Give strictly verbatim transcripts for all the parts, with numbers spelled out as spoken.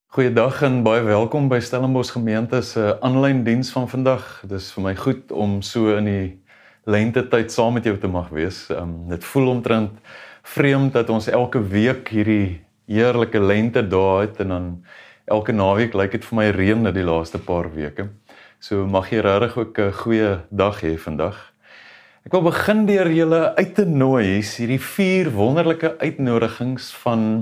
Goeiedag en baie welkom by Stellenbosch Gemeente se aanlyn diens van vandag. Dit is vir my goed om so in die lentetyd saam met jou te mag wees. Um, dit voel omtrent vreemd dat ons elke week hierdie heerlike lente dae het en dan elke naweek lyk dit vir my reën die laaste paar weke. So mag jy regtig ook 'n goeie dag hê vandag. Ek wil begin deur julle uit te nooi, hierdie vier wonderlike uitnodigings van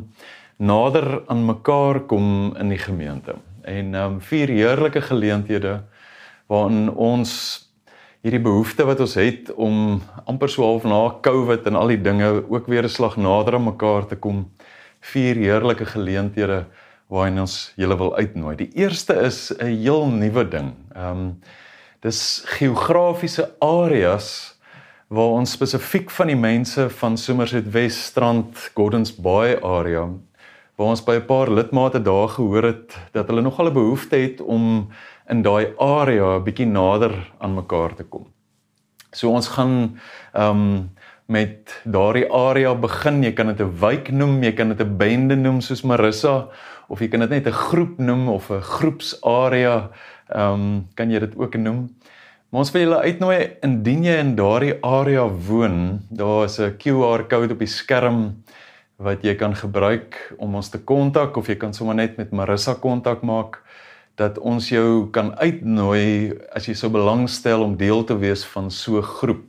nader aan mekaar kom in die gemeente. En um, vier heerlike geleenthede waarin ons hierdie behoefte wat ons het om amper so half na COVID en al die dinge ook weer 'n slag nader aan mekaar te kom. Vier heerlike geleenthede waarin ons julle wil uitnooi. Die eerste is 'n heel nuwe ding. Um, dis geografiese areas waar ons spesifiek van die mense van Somerset West, Strand, Gordons Bay area, waar ons by 'n paar lidmate daar gehoor het, dat hulle nogal 'n behoefte het om in daai area 'n bietjie nader aan mekaar te kom. So ons gaan um, met daardie area begin. Jy kan dit 'n wijk noem, jy kan dit 'n bende noem soos Marissa, of jy kan dit net 'n groep noem, of 'n groepsarea, um, kan jy dit ook noem. Maar ons wil julle uitnooi, indien jy in daardie area woon, daar is 'n Q R code op die skerm, wat jy kan gebruik om ons te kontak, of jy kan sommer net met Marissa kontak maak, dat ons jou kan uitnooi, as jy so belangstel om deel te wees van so 'n groep.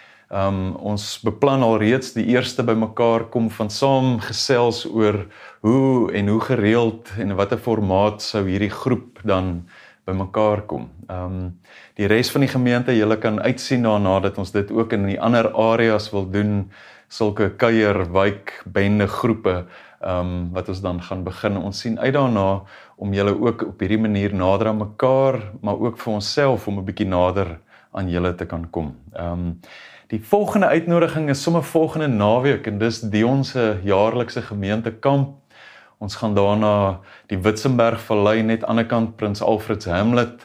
Um, ons beplan al reeds die eerste by mekaar kom van saam gesels oor hoe en hoe gereeld en wat 'n formaat sou hierdie groep dan by mekaar kom. Um, die res van die gemeente, julle kan uitsien daarna dat ons dit ook in die ander areas wil doen, sulke kuier, wijk, bende groepe, um, wat ons dan gaan begin. Ons sien uit daarna om julle ook op hierdie manier nader aan mekaar, maar ook vir onsself om 'n bietjie nader aan julle te kan kom. Um, die volgende uitnodiging is sommer volgende naweek, en dis Dion se jaarlikse gemeentekamp. Ons gaan daarna die Witzenberg Vallei, net aan die ander kant Prins Alfred's Hamlet,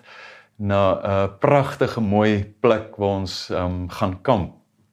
na 'n pragtige mooi plek waar ons um, gaan kamp.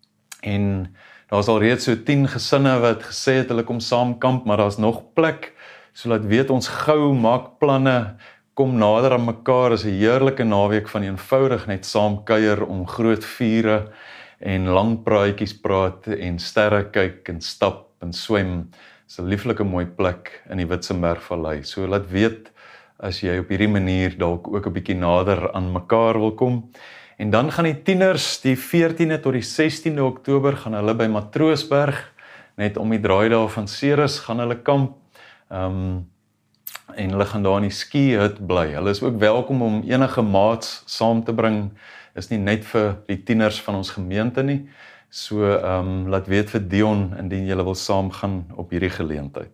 En daar is al reeds so tien gesinne wat gesê het hulle kom saam kamp, maar daar is nog plek, so laat weet ons gou, maak planne, kom nader aan mekaar. Is 'n heerlike naweek van eenvoudig net saam kuier om groot vure en lang praatjies praat en sterre kyk en stap en swem. Is 'n lieflike mooi plek in die Witzenberg Vallei. So laat weet as jy op hierdie manier dalk ook 'n bietjie nader aan mekaar wil kom. En dan gaan die tieners, die veertiende tot die sestiende Oktober, gaan hulle by Matroosberg, net om die draaidae van Ceres, gaan hulle kamp, um, en hulle gaan daar in die ski-hut bly. Hulle is ook welkom om enige maats saam te bring, is nie net vir die tieners van ons gemeente nie, so um, laat weet vir Dion, indien julle wil saam gaan op hierdie geleentheid.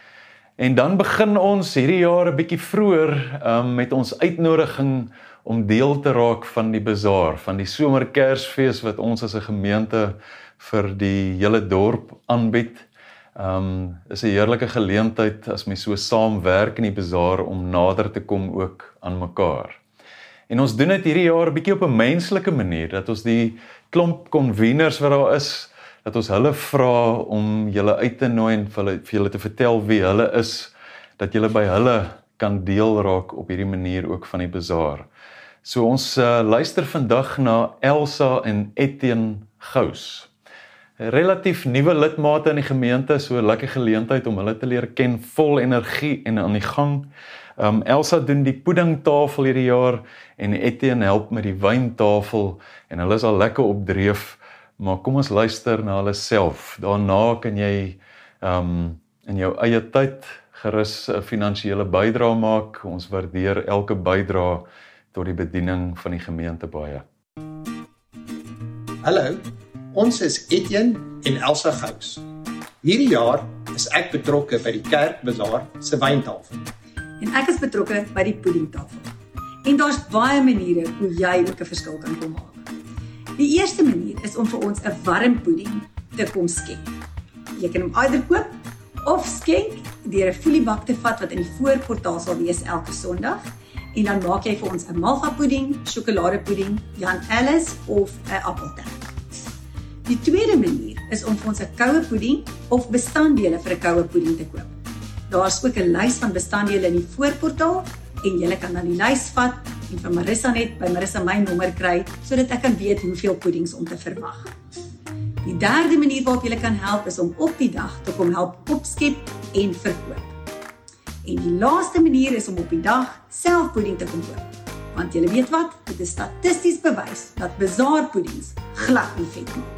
En dan begin ons hierdie jaar 'n bietjie vroeër um, met ons uitnodiging om deel te raak van die bazaar, van die somerkersfees wat ons as 'n gemeente vir die hele dorp aanbied. Um, is 'n heerlike geleentheid as mens so saamwerk in die bazaar om nader te kom ook aan mekaar. En ons doen dit hierdie jaar 'n bietjie op 'n menslike manier, dat ons die klomp conveners wat daar is, dat ons hulle vra om julle uit te nooi en vir, hulle, vir julle te vertel wie hulle is, dat julle by hulle kan deel raak op hierdie manier ook van die bazaar. So ons uh, luister vandag na Elsa en Etienne Gous. Relatief nuwe lidmate in die gemeente, so 'n lekker geleentheid om hulle te leer ken, vol energie en aan die gang. Um, Elsa doen die puddingtafel hierdie jaar en Etienne help met die wyntafel en hulle is al lekker op dreef, maar kom ons luister na hulle self. Daarna kan jy um, in jou eie tyd gerus 'n finansiële bydrae maak. Ons waardeer elke bydrae tot die bediening van die gemeente baie. Hallo, ons is Etienne en Elsa Gous. Hierdie jaar is ek betrokke by die Kerkbazaar se wyntafel. En ek is betrokke by die puddingtafel. En daar's baie maniere hoe jy ook 'n verskil kan kom maak. Die eerste manier is om vir ons 'n warm pudding te kom skenk. Jy kan hom either koop of skenk deur 'n foliebak te vat wat in die voorportaal sal wees elke Sondag. En dan maak jy vir ons 'n malva pudding, sjokoladepudding, Jan Alice of 'n appeltert. Die tweede manier is om vir ons 'n koue pudding of bestanddele vir 'n koue pudding te koop. Daar is ook 'n lys van bestanddele in die voorportaal en jy kan dan die lys vat en van Marissa net by Marissa my nommer kry sodat ek kan weet hoeveel puddings om te verwag. Die derde manier waarop jy kan help is om op die dag te kom help opskep en verkoop. En die laaste manier is om op die dag self pudding te kom koop. Want julle weet wat, dit is statisties bewys dat bazaarpuddings glad nie vet maak.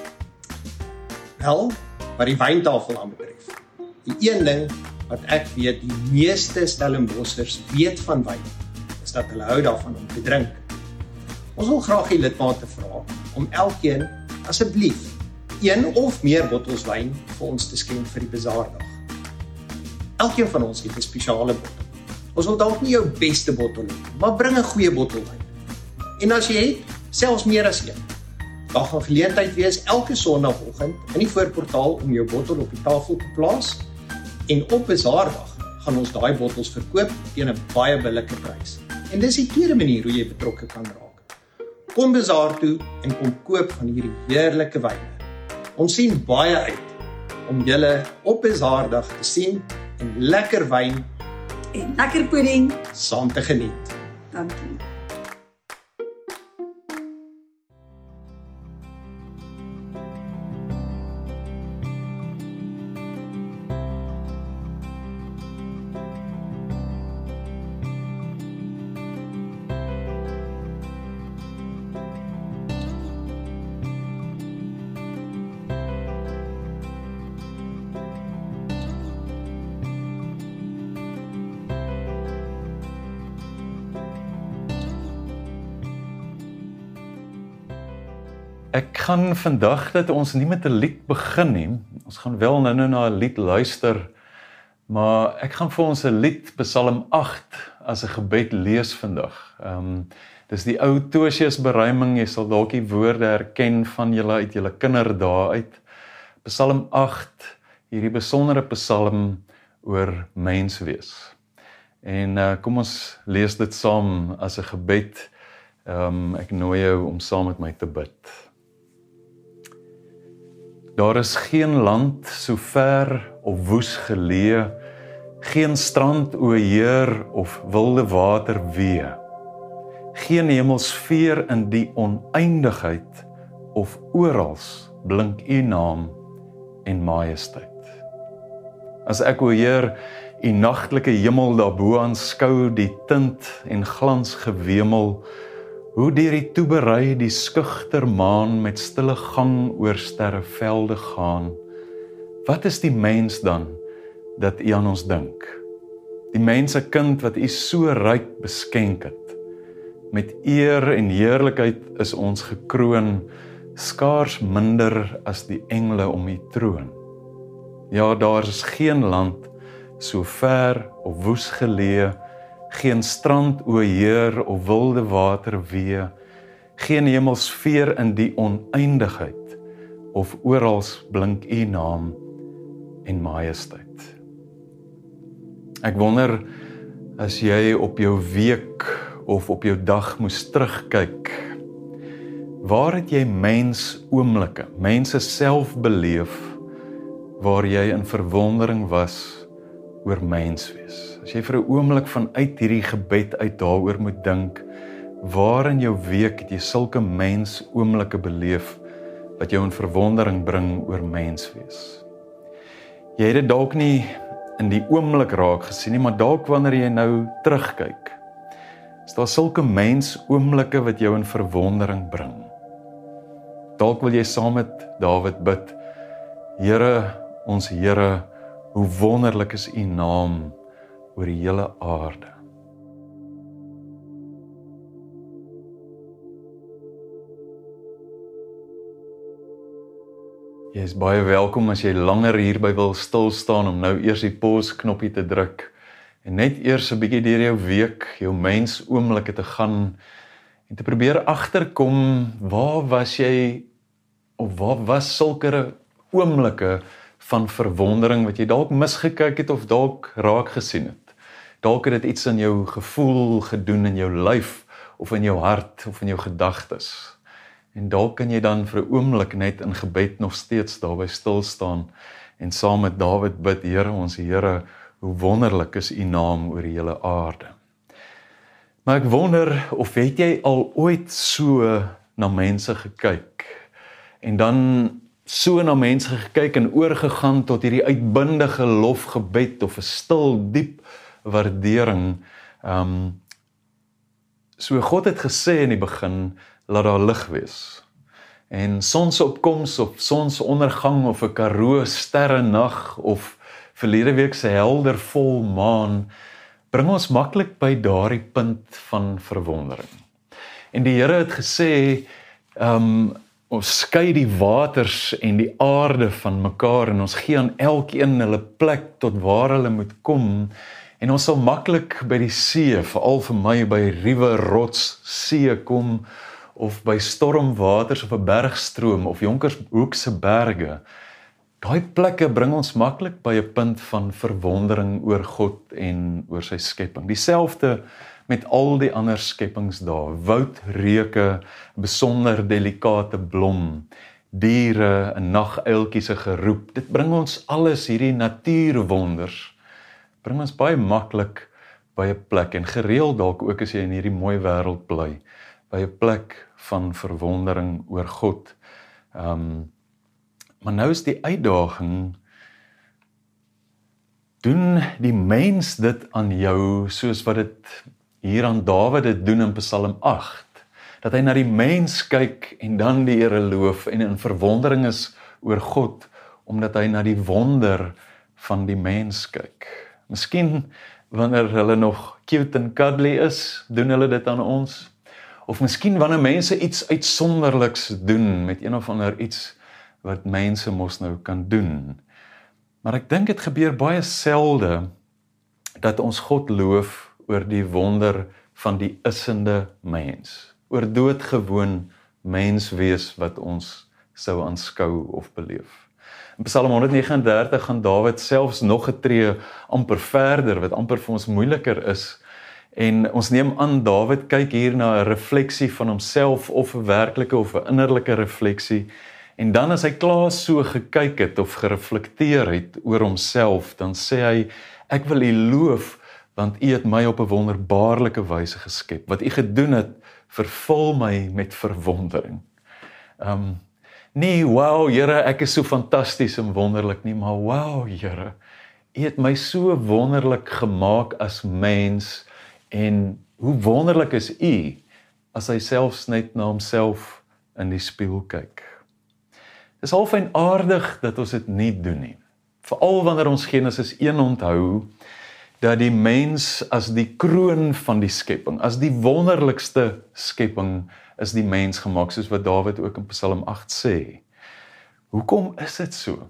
Wel, wat die wyntafel aanbetref. Die een ding wat ek weet die meeste Stellenbossers weet van wyn, is dat hulle hou daarvan om te drink. Ons wil graag die lidmate vra om elkeen asseblief een of meer bottels wyn vir ons te skenk vir die bazaardag. Elkeen van ons het 'n spesiale bottel. Ons wil dalk nie jou beste bottel hê, maar bring 'n goeie bottel wyn. En as jy het, selfs meer as een. Daar gaan geleentheid wees elke Sondagoggend in die voorportaal om jou bottel op die tafel te plaas en op bazaardag gaan ons daai bottels verkoop teen 'n baie billike prys. En dis die tweede manier hoe jy betrokke kan raak. Kom bazaar toe en kom koop van hierdie heerlike wyne. Ons sien baie uit om julle op bazaardag te sien en lekker wyn En lekker pudding, saam te geniet. dankie. Ek gaan vandag dat ons nie met 'n lied begin nie. Ons gaan wel nou nou na 'n lied luister, maar ek gaan vir ons 'n lied, Psalm agt, as 'n gebed lees vandag. Ehm um, dis die ou Tosius beruiming, jy sal dalk die woorde herken van julle uit julle kinderdae uit. Psalm agt, hierdie besondere psalm oor menswees. En uh, kom ons lees dit saam as 'n gebed. Ehm um, ek nooi jou om saam met my te bid. Daar is geen land so ver of woes geleë, geen strand o Heer of wilde water wee, geen hemelsfeer in die oneindigheid of orals blink u naam en majesteit. As ek o Heer u nagtelike hemel daarbo aanskou, die tint en glans gewemel, hoe deur die toeberei die skugter maan met stille gang oor sterrevelde gaan. Wat is die mens dan, dat u aan ons dink? Die mense kind wat u so ryk beskenk het. Met eer en heerlikheid is ons gekroon, skaars minder as die engele om u troon. Ja, daar is geen land so ver of woes geleë, geen strand o Heer of wilde water wee, geen hemelsfeer in die oneindigheid, of orals blink u naam en majesteit. Ek wonder, as jy op jou week of op jou dag moes terugkyk, waar het jy mens oomblikke, mense self beleef, waar jy in verwondering was oor menswees? As jy vir 'n oomblik vanuit hierdie gebed uit daaroor moet dink, waar in jou week het jy sulke mens oomblikke beleef, wat jou in verwondering bring oor menswees? Jy het dit dalk nie in die oomblik raak gesien nie, maar dalk wanneer jy nou terugkyk, is daar sulke mens oomblikke wat jou in verwondering bring. Dalk wil jy saam met Dawid bid, Here, ons Here, hoe wonderlik is u naam oor die hele aarde. Jy is baie welkom as jy langer hierby wil stil staan om nou eers die pause knoppie te druk en net eers 'n bietjie deur jou week, jou mens oomblikke te gaan en te probeer agterkom, waar was jy of waar was sulke oomblikke van verwondering wat jy dalk misgekyk het of dalk raak gesien het. Dalk het dit iets in jou gevoel gedoen in jou lyf of in jou hart of in jou gedagtes. En dalk kan jy dan vir 'n oomblik net in gebed nog steeds daarby stil staan en saam met Dawid bid, Here, ons Here, hoe wonderlik is U naam oor die hele aarde. Maar ek wonder, of het jy al ooit so na mense gekyk, en dan so na mense gekyk en oorgegaan tot hierdie uitbundige lofgebed, of 'n stil, diep waardering. Um, so God het gesê in die begin, laat daar lig wees. En sonsopkoms of sonsondergang of 'n Karoo sterrenag of verlede week se helder volmaan bring ons maklik by daardie punt van verwondering. En die Here het gesê, um, ons skei die waters en die aarde van mekaar en ons gee aan elkeen hulle plek tot waar hulle moet kom. En ons sal maklik by die see, veral vir my by ruwe rots see kom, of by stormwaters of 'n bergstroom of Jonkershoek se berge. Daai plekke bring ons maklik by 'n punt van verwondering oor God en oor sy skepping. Dieselfde met al die ander skepings daar, woudreuke, besonder delikate blom, diere, 'n naguiltjie se geroep. Dit bring ons alles hierdie natuurwonders, bring ons baie maklik by 'n plek, en gereeld dalk ook as jy in hierdie mooi wêreld bly, by 'n plek van verwondering oor God. Um, maar nou is die uitdaging, doen die mens dit aan jou, soos wat dit hier aan Dawid dit doen in Psalm agt, dat hy na die mens kyk en dan die Here loof en in verwondering is oor God, omdat hy na die wonder van die mens kyk. Miskien wanneer hulle nog cute en cuddly is, doen hulle dit aan ons, of miskien wanneer mense iets uitsonderliks doen, met een of ander iets wat mense mos nou kan doen. Maar ek dink dit gebeur baie selde, dat ons God loof oor die wonder van die issende mens, oor doodgewoon mens wees wat ons sou aanskou of beleef. In Psalm honderd vyf en dertig gaan Dawid selfs nog 'n tree amper verder, wat amper vir ons moeiliker is, en ons neem aan Dawid kyk hier na 'n refleksie van homself, of 'n werklike of 'n innerlike refleksie, en dan as hy klaar so gekyk het of gereflekteer het oor homself, dan sê hy, ek wil U loof, want U het my op 'n wonderbaarlike wyse geskep. Wat U gedoen het, vervul my met verwondering. Um, nie, wow, Here, ek is so fantasties en wonderlik nie, maar wow, Here, U het my so wonderlik gemaak as mens, en hoe wonderlik is U, as hy selfs net na homself in die spieël kyk. Dis half eienaardig dat ons dit nie doen nie. Veral wanneer ons Genesis een onthou, dat die mens as die kroon van die skepping, as die wonderlikste skepping, is die mens gemaak, soos wat Dawid ook in Psalm agt sê. Hoekom is dit so?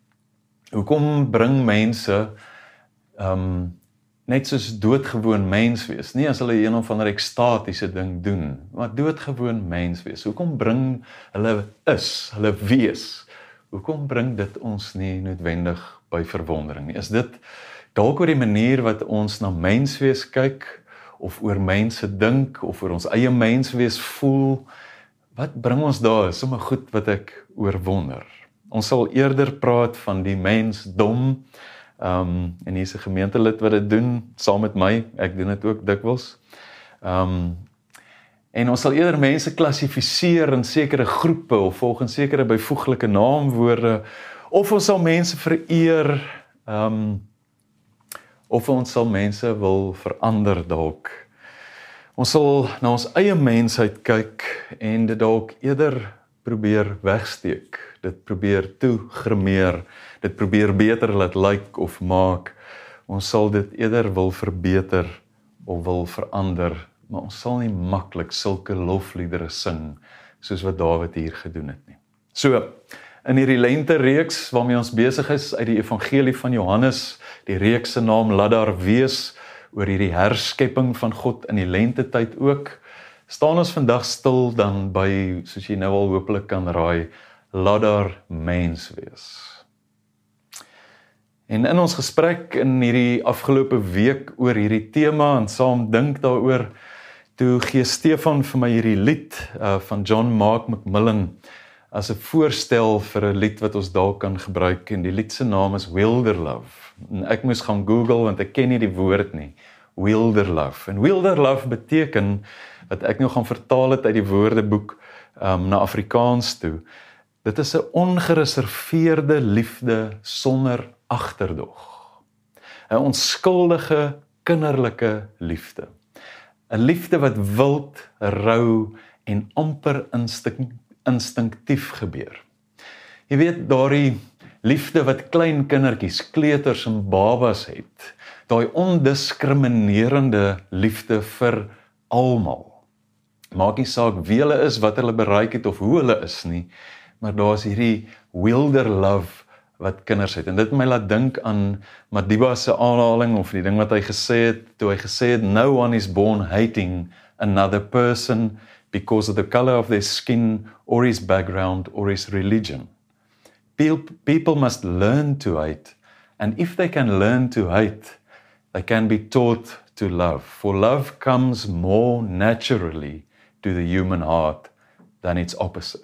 Hoekom bring mense um, net soos doodgewoon mens wees, nie as hulle een of ander ekstatiese ding doen, maar doodgewoon mens wees. Hoekom bring hulle is, hulle wees, hoekom bring dit ons nie noodwendig by verwondering nie? Is dit dalk oor die manier wat ons na menswees kyk, of oor mense dink, of oor ons eie menswees voel? Wat bring ons daar? Sommige goed wat ek oor wonder. Ons sal eerder praat van die mensdom, um, en hier is 'n gemeentelid wat dit doen, saam met my, ek doen dit ook dikwels. Um, en ons sal eerder mense klassifiseer in sekere groepe, of volgens sekere byvoeglike naamwoorde, of ons sal mense vereer, um, of ons sal mense wil verander dalk. Ons sal na ons eie mensheid kyk, en dit dalk eerder probeer wegsteek, dit probeer toegrimeer, dit probeer beter laat lyk of maak. Ons sal dit eerder wil verbeter of wil verander, maar ons sal nie maklik sulke lofliedere sing, soos wat Dawid hier gedoen het nie. So, in hierdie lente reeks waarmee ons besig is uit die evangelie van Johannes, die reeks se naam Laat daar wees, oor hierdie herskepping van God in die lentetyd ook, staan ons vandag stil dan by, soos jy nou al hopelik kan raai, laat daar mens wees. En in ons gesprek in hierdie afgelope week oor hierdie tema en saam dink daaroor, toe gee Stefan vir my hierdie lied uh, van John Mark McMillan, as 'n voorstel vir 'n lied wat ons dalk kan gebruik, en die lied se naam is Wilder Love. En ek moes gaan Google, want ek ken nie die woord nie. Wilder Love. En Wilder Love beteken, wat ek nou gaan vertaal het uit die woordeboek um, na Afrikaans toe, dit is 'n ongereserveerde liefde sonder agterdog. 'n Onskuldige, kinderlike liefde. 'n Liefde wat wild, rou en amper instink, instinktief gebeur. Jy weet, daardie liefde wat klein kindertjies, kleuters en babas het, daai ondiskriminerende liefde vir almal. Maak nie saak wie hulle is, wat hulle bereik het of hoe hulle is nie, maar daar is hierdie wilder love wat kinders het. En dit het my laat dink aan Madiba se aanhaling, of die ding wat hy gesê het, toe hy gesê het, no one is born hating another person because of the color of their skin, or his background, or his religion. People must learn to hate, and if they can learn to hate, they can be taught to love. For love comes more naturally to the human heart than its opposite.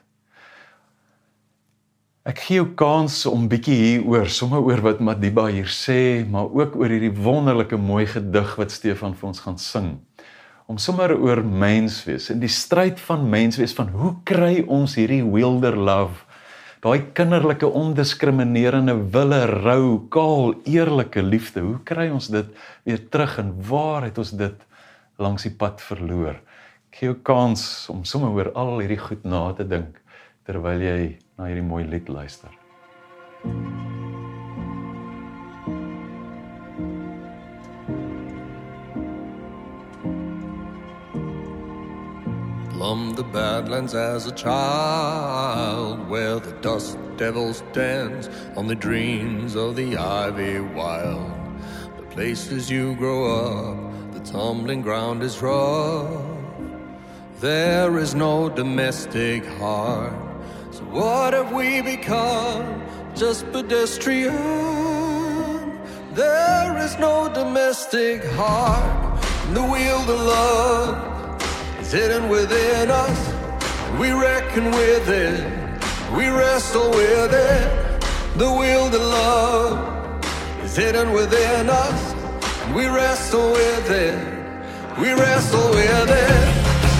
Ek gee jou kans om bietjie hier oor, sommer oor wat Madiba hier sê, maar ook oor hierdie wonderlike mooi gedig wat Stefan vir ons gaan sing. Om sommer oor menswees, en die stryd van menswees, van hoe kry ons hierdie wilder love, daai kinderlike, ondiskriminerende, wille, rou, kaal, eerlike liefde, hoe kry ons dit weer terug, en waar het ons dit langs die pad verloor? Ek gee jou kans om sommer oor al hierdie goed na te dink, terwyl jy na hierdie mooi lied luister. Plumbed the Badlands as a child, where the dust devils dance on the dreams of the ivy wild. The places you grow up, the tumbling ground is rough. There is no domestic heart. So what have we become? Just pedestrian. There is no domestic heart. The wheel of love is hidden within us. We reckon with it, we wrestle with it. The wheel of love is hidden within us. We wrestle with it, we wrestle with it.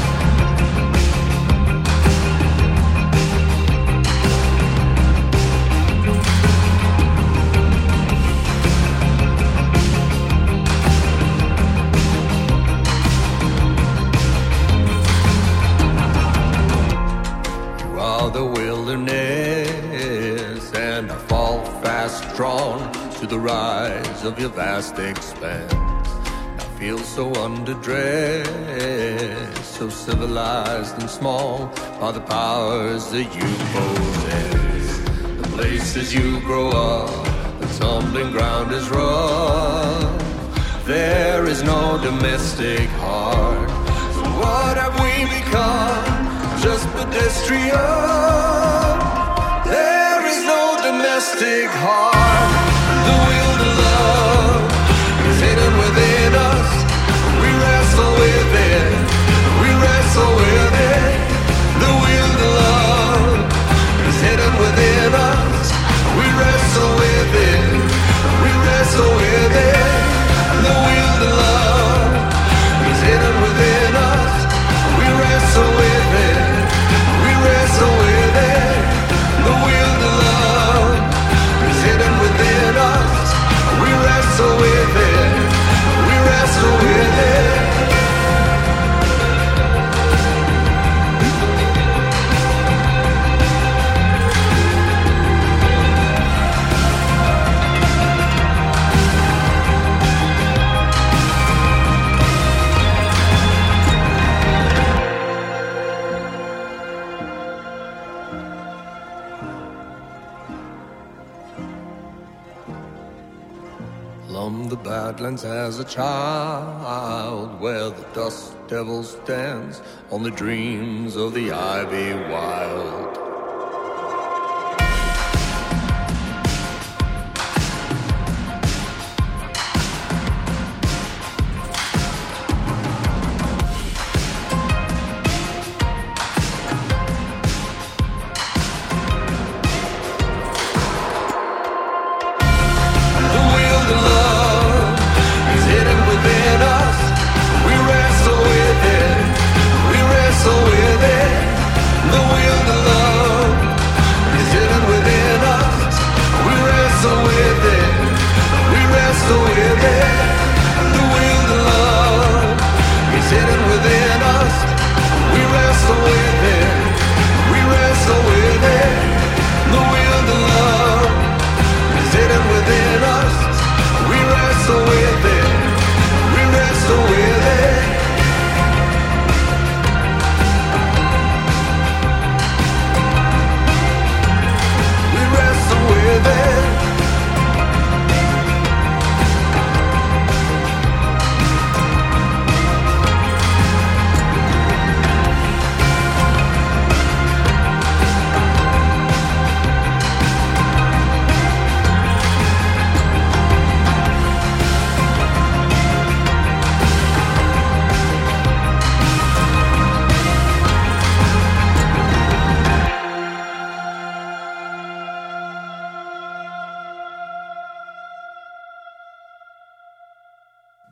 The wilderness, and I fall fast drawn to the rise of your vast expanse. I feel so underdressed, so civilized and small by the powers that you possess. The places you grow up, the tumbling ground is rough. There is no domestic heart. So what have we become? Just pedestrian. There is no domestic heart. The will to love is hidden within us. We wrestle with it, we wrestle with it. The will to love is hidden within us. We wrestle with it, we wrestle with it. The will to love is hidden within us. We wrestle with it, we wrestle with it. The will to love is hidden within us. We wrestle with it, we wrestle with it. Plumbed the Badlands as a child, where the dust devils dance on the dreams of the ivy wild.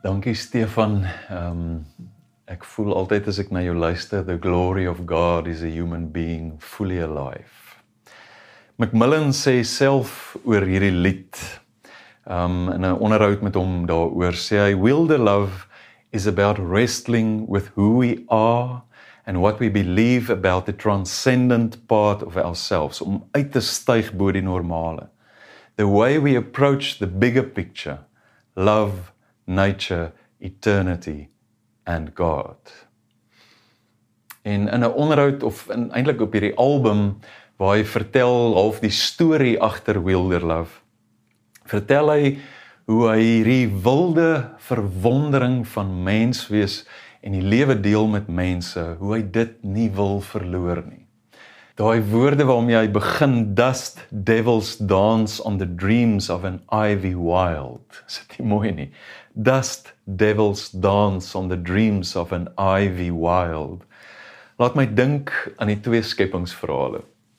Dankie Stefan. Um, ek voel altyd as ek na jou luister, the glory of God is a human being fully alive. Macmillan sê self oor hierdie lied, um, in 'n onderhoud met hom daaroor, sê hy, wilder love is about wrestling with who we are and what we believe about the transcendent part of ourselves, om uit te styg bo die normale. The way we approach the bigger picture, love, nature, eternity and God. En in 'n onderhoud of in, eintlik op hierdie album waar hy vertel half die storie agter Wilder Love, vertel hy hoe hy hierdie wilde verwondering van menswees en die lewe deel met mense, hoe hy dit nie wil verloor nie. Daai woorde waarmee hy begin, dust devils dance on the dreams of an ivy wild. Is dit nie mooi nie? Dust devils dance on the dreams of an ivy wild. Laat my dink aan die twee skepingsverhale.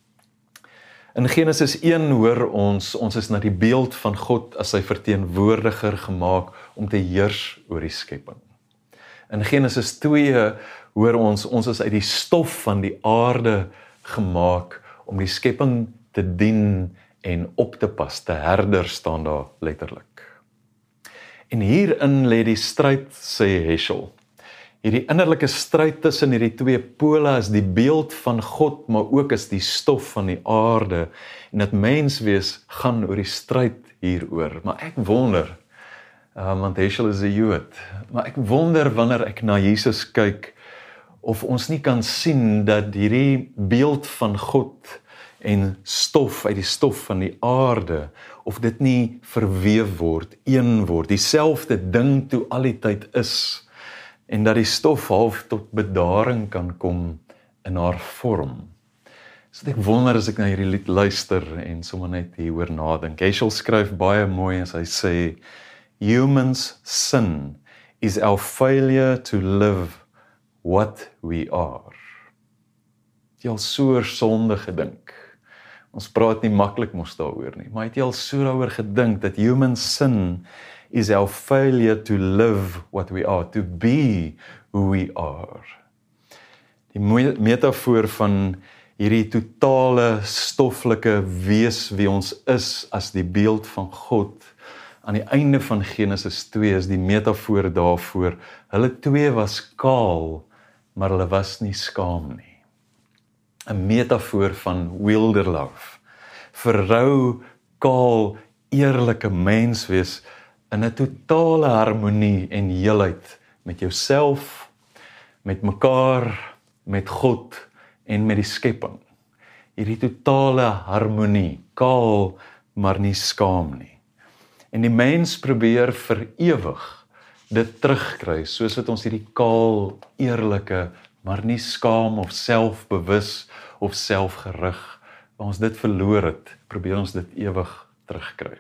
In Genesis een hoor ons, ons is na die beeld van God as sy verteenwoordiger gemaak om te heers oor die skepping. In Genesis twee hoor ons, ons is uit die stof van die aarde gemaak om die skepping te dien en op te pas, te herder staan daar letterlik. En hierin lê die stryd, sê Heschel. Hierdie innerlike stryd tussen hierdie twee pole is die beeld van God, maar ook is die stof van die aarde, en dat menswees gaan oor die stryd hieroor. Maar ek wonder, uh, want Heschel is 'n Jood, maar ek wonder wanneer ek na Jesus kyk, of ons nie kan sien dat hierdie beeld van God en stof uit die stof van die aarde, of dit nie verweef word, een word, dieselfde ding toe al die tyd is, en dat die stof half tot bedaring kan kom in haar vorm. So ek wonder as ek na hierdie lied luister en sommer net hieroor nadink. Heschel skryf baie mooi as hy sê, humans sin is our failure to live what we are. Het jy al so oor sonde gedink? Ons praat nie maklik mos daaroor nie, maar het jy al so daaroor gedink dat human sin is our failure to live what we are, to be who we are. Die metafoor van hierdie totale stoffelike wees wie ons is as die beeld van God, aan die einde van Genesis twee is die metafoor daarvoor, hulle twee was kaal, maar hulle was nie skaam nie. 'n Metafoor van wilder love, verrou, kaal, eerlike menswees in 'n totale harmonie en heelheid met jouself, met mekaar, met God en met die skepping. Hierdie totale harmonie, kaal, maar nie skaam nie. En die mens probeer vir ewig dit terugkry, soos wat ons hierdie kaal, eerlike, maar nie skaam of selfbewus of selfgerig, waar ons dit verloor het, probeer ons dit ewig terugkry.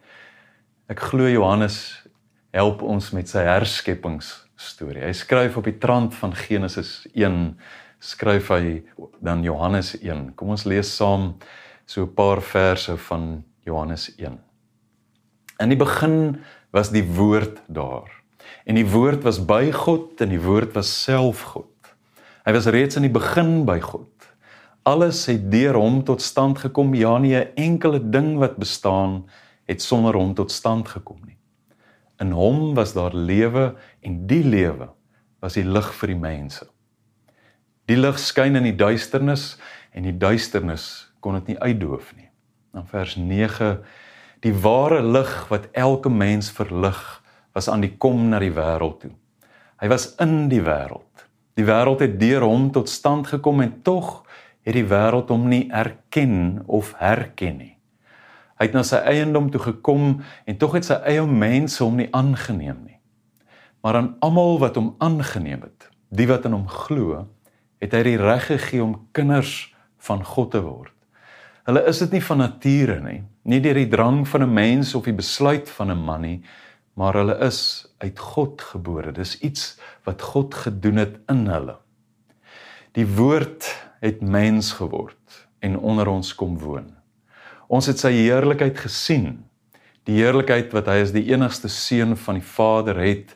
Ek glo Johannes help ons met sy herskeppingsstorie. Hy skryf op die trant van Genesis een, skryf hy dan Johannes een. Kom ons lees saam so 'n paar verse van Johannes een. In die begin was die woord daar, en die woord was by God, en die woord was self God. Hy was reeds in die begin by God. Alles het deur hom tot stand gekom, ja nie 'n enkele ding wat bestaan, het sonder hom tot stand gekom nie. In hom was daar lewe, en die lewe was die lig vir die mense. Die lig skyn in die duisternis, en die duisternis kon dit nie uitdoof nie. Dan vers nege, die ware lig wat elke mens verlig, was aan die kom na die wêreld toe. Hy was in die wêreld. Die wêreld het deur hom tot stand gekom, en tog het die wêreld hom nie erken of herken nie. Hy het na sy eiendom toe gekom, en tog het sy eie mense hom nie aangeneem nie. Maar aan almal wat hom aangeneem het, die wat in hom glo, het hy die reg gegee om kinders van God te word. Hulle is dit nie van nature nie, nie deur die drang van 'n mens of die besluit van 'n man nie, maar hulle is uit God gebore. Dis iets wat God gedoen het in hulle. Die woord het mens geword en onder ons kom woon. Ons het sy heerlikheid gesien, die heerlikheid wat hy as die enigste seun van die Vader het,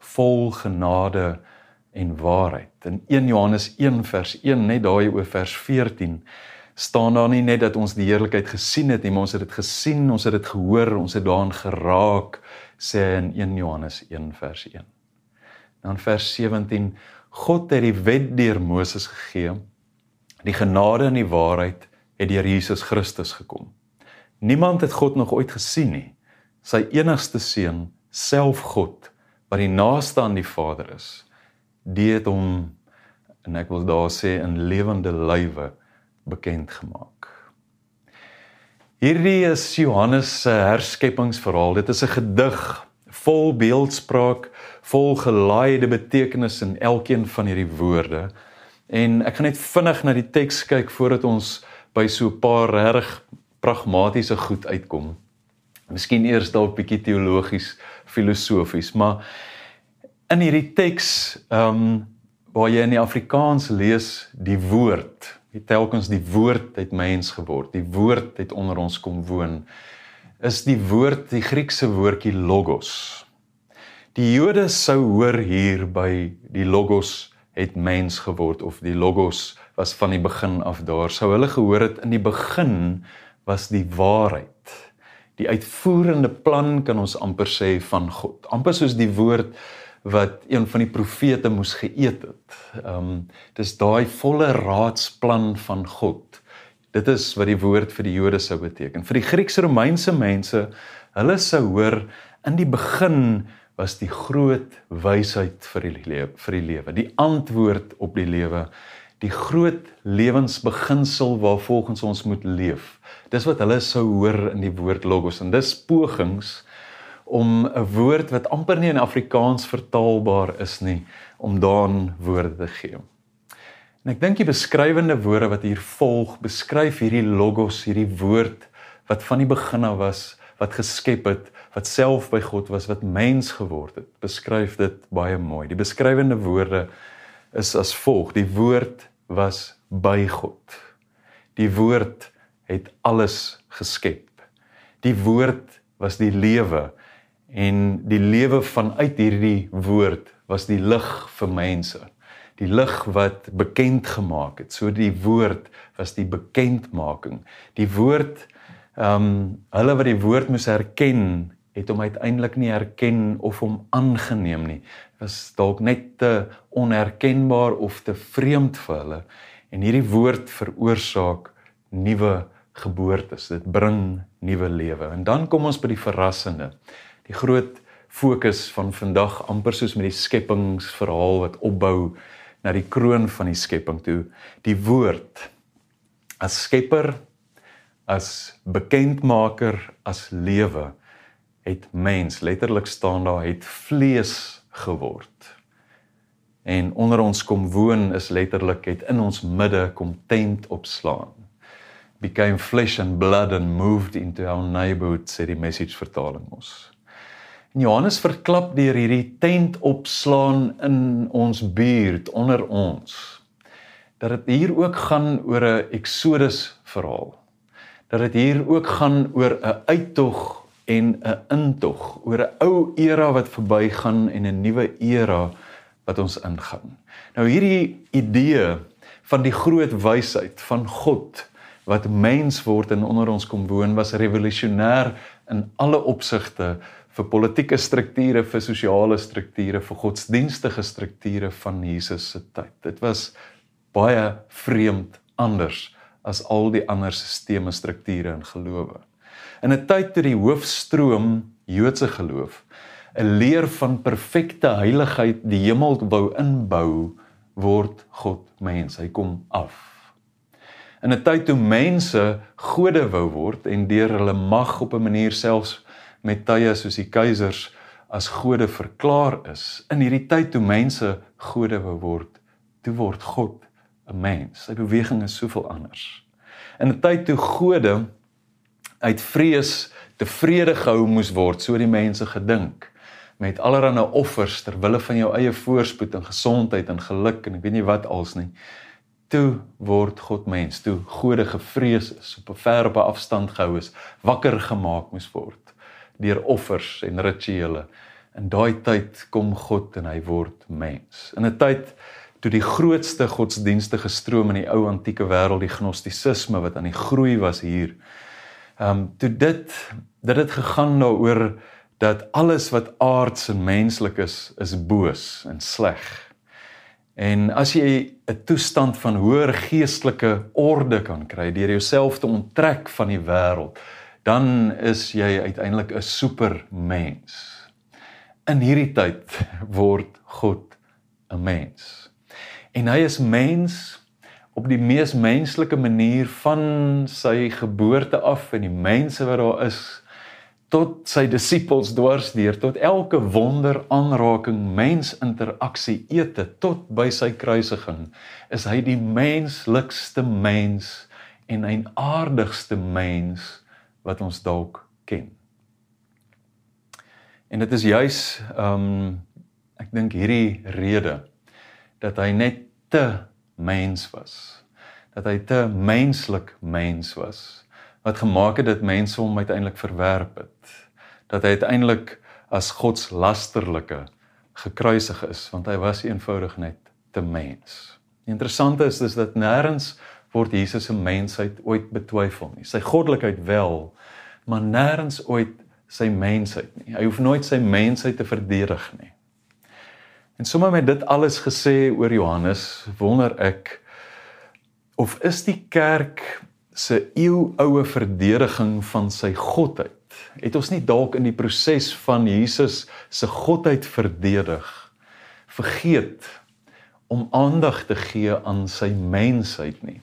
vol genade en waarheid. In een Johannes een vers een, net daai oor vers veertien, staan daar nie net dat ons die heerlikheid gesien het nie, maar ons het dit gesien, ons het dit gehoor, ons het daarin geraak, sê hy in een Johannes een vers een. Dan vers sewentien, God het die wet deur Moses gegee, die genade en die waarheid het deur Jesus Christus gekom. Niemand het God nog ooit gesien nie, sy enigste seun, self God, wat die naaste aan die Vader is, die het hom, en ek wil daar sê, in lewende lywe bekend gemaak. Hierdie is Johannes se herskepingsverhaal. Dit is 'n gedig, vol beeldspraak, vol gelaaide betekenis in elkeen van hierdie woorde. En ek gaan net vinnig na die teks kyk voordat ons by so 'n paar reg pragmatiese goed uitkom. Miskien eers dalk bietjie teologies, filosofies, maar in hierdie teks, um, waar jy in die Afrikaans lees, die woord, telkens die woord het mens geword, die woord het onder ons kom woon, is die woord, die Griekse woordjie logos. Die Jode sou hoor hier by die logos het mens geword, of die logos was van die begin af daar, sou hulle gehoor het, in die begin was die waarheid. Die uitvoerende plan, kan ons amper sê, van God. Amper soos die woord wat een van die profete moes geëet het. Um, dis daai volle raadsplan van God. Dit is wat die woord vir die Jode sou beteken. Vir die Grieks-Romeinse mense, hulle sou hoor, in die begin was die groot wysheid vir die lewe, vir die lewe, die antwoord op die lewe, die groot lewensbeginsel waarvolgens ons moet leef. Dis wat hulle sou hoor in die woord logos, en dis pogings om 'n woord wat amper nie in Afrikaans vertaalbaar is nie, om daarin woorde te gee. En ek dink die beskrywende woorde wat hier volg, beskryf hierdie logos, hierdie woord, wat van die begin af was, wat geskep het, wat self by God was, wat mens geword het, beskryf dit baie mooi. Die beskrywende woorde is as volg, die woord was by God. Die woord het alles geskep. Die woord was die lewe, en die lewe vanuit hierdie woord was die lig vir mense. Die lig wat bekend gemaak het. So die woord was die bekendmaking. Die woord, um, hulle wat die woord moes herken, het hom uiteindelik nie herken of hom aangeneem nie. Was dalk net te onherkenbaar of te vreemd vir hulle. En hierdie woord veroorsaak nuwe geboortes. Dit bring nuwe lewe. En dan kom ons by die verrassende. Die groot fokus van vandag, amper soos met die skepingsverhaal wat opbou na die kroon van die skepping toe. Die woord, as skepper, as bekendmaker, as lewe, het mens, letterlik staan daar, het vlees geword. En onder ons kom woon is letterlik, het in ons midde kom tent opslaan. Became flesh and blood and moved into our neighborhood, sê die message vertaling ons. En Johannes verklap deur hierdie tent opslaan in ons buurt, onder ons, dat het hier ook gaan oor 'n Exodus verhaal, dat het hier ook gaan oor 'n uittog en 'n intog, oor 'n ou era wat verbygaan en 'n nuwe era wat ons ingaan. Nou hierdie idee van die groot wysheid van God, wat mens word en onder ons kom woon, was revolusionêr in alle opsigte, vir politieke strukture, vir sosiale strukture, vir godsdienstige strukture van Jesus se tyd. Dit was baie vreemd anders as al die ander sisteme, strukture en gelowe. In 'n tyd toe die hoofstroom Joodse geloof, 'n leer van perfekte heiligheid die hemel wou inbou, word God mens, hy kom af. In 'n tyd toe mense gode wou word en deur hulle mag op 'n manier selfs met tye soos die keisers as gode verklaar is, in hierdie tyd toe mense gode wou word, toe word God 'n mens. Sy beweging is soveel anders. In 'n tyd toe gode uit vrees tevrede gehou moes word, so die mense gedink, met allerlei offers ter wille van jou eie voorspoed en gesondheid en geluk en ek weet nie wat als nie, toe word God mens, toe gode gevrees is, op 'n ver op 'n afstand gehou is, wakker gemaak moes word, deur offers en rituele In daai tyd kom God en hy word mens. In 'n tyd toe die grootste godsdienstige stroom in die ou antieke wêreld, die gnostisisme wat aan die groei was hier, um, toe dit, dit het gegaan daaroor dat alles wat aards en menslik is, is boos en sleg. En as jy 'n toestand van hoër geestelike orde kan kry, deur jouself te onttrek van die wêreld, dan is jy uiteindelik 'n supermens. In hierdie tyd word God 'n mens. En hy is mens op die mees menslike manier van sy geboorte af en die mense wat daar is, tot sy disippels dwarsdeur, tot elke wonder, aanraking, mensinteraksie, ete, tot by sy kruisiging, is hy die menslikste mens en eienaardigste mens wat ons dalk ken. En dit is juis, um, ek dink hierdie rede, dat hy net te mens was, dat hy te menslik mens was, wat gemaak het dat mense hom uiteindelik verwerp het, dat hy uiteindelik as godslasterlike gekruisig is, want hy was eenvoudig net te mens. Die interessante is, is dat nêrens word Jesus se mensheid ooit betwyfel nie, sy goddelikheid wel, maar nêrens ooit sy mensheid nie, hy hoef nooit sy mensheid te verdedig nie. En sommer met dit alles gesê oor Johannes, wonder ek, of is die kerk se eeuoue verdediging van sy godheid, het ons nie dalk in die proses van Jesus se godheid verdedig, vergeet om aandag te gee aan sy mensheid nie,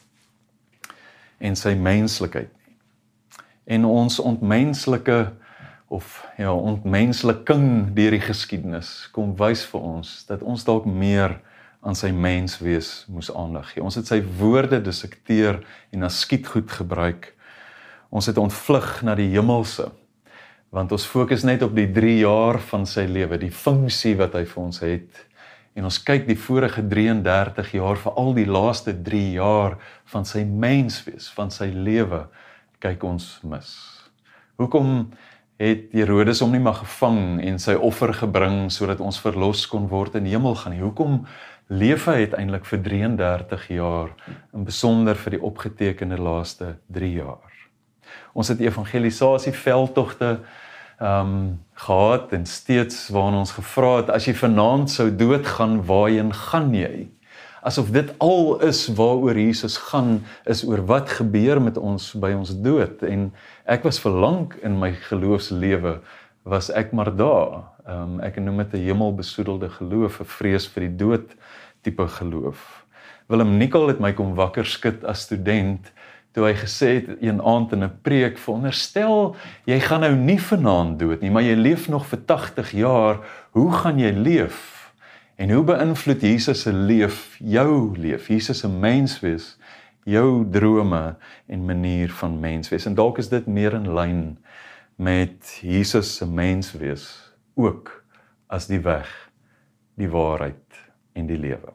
en sy menslikheid nie. En ons ontmenslike, of ja, ontmensliking deur die geskiedenis, kom wys vir ons, dat ons dalk meer aan sy menswees moes aandag gee. Ons het sy woorde dissekteer en as skietgoed gebruik. Ons het ontvlug na die hemelse, want ons fokus net op die drie jaar van sy lewe, die funksie wat hy vir ons het, en ons kyk die vorige drieëndertig jaar, vir al die laaste drie jaar van sy menswees, van sy lewe, kyk ons mis. Hoekom het Herodes hom nie maar gevang en sy offer gebring, sodat ons verlos kon word in die hemel gaan nie? Hoekom leef hy uiteindelik vir drieëndertig jaar, in besonder vir die opgetekende laaste drie jaar? Ons het evangelisasie veldtogte um, gehad en steeds waarin ons gevra het, as jy vanaand sou doodgaan, waarheen gaan jy? Asof dit al is waaroor Jesus gaan, is oor wat gebeur met ons by ons dood. En ek was verlang in my geloofslewe, was ek maar daar. Um, ek noem dit 'n hemelbesoedelde geloof, 'n vrees vir die dood tipe geloof. Willem Nicol het my kom wakker skud as student, toe hy gesê het een aand in 'n preek, veronderstel, jy gaan nou nie vanaand dood nie, maar jy leef nog vir tagtig jaar, hoe gaan jy leef? En hoe beïnvloed Jesus se leef jou leef, Jesus se menswees, jou drome en manier van menswees? En dalk is dit meer in lyn met Jesus se menswees, ook as die weg, die waarheid en die lewe.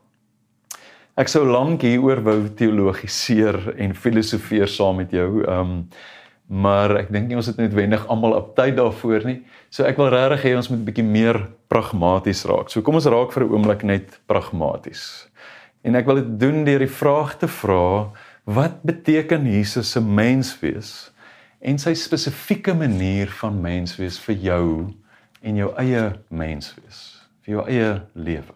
Ek sou lank hieroor wou teologiseer en filosofeer saam met jou, um, maar ek dink nie ons het noodwendig almal op tyd daarvoor nie, so ek wil regtig hê ons moet 'n bietjie meer pragmaties raak. So kom ons raak vir 'n oomblik net pragmaties. En ek wil dit doen deur die vraag te vra, wat beteken Jesus se menswees en sy spesifieke manier van menswees vir jou en jou eie menswees, vir jou eie lewe?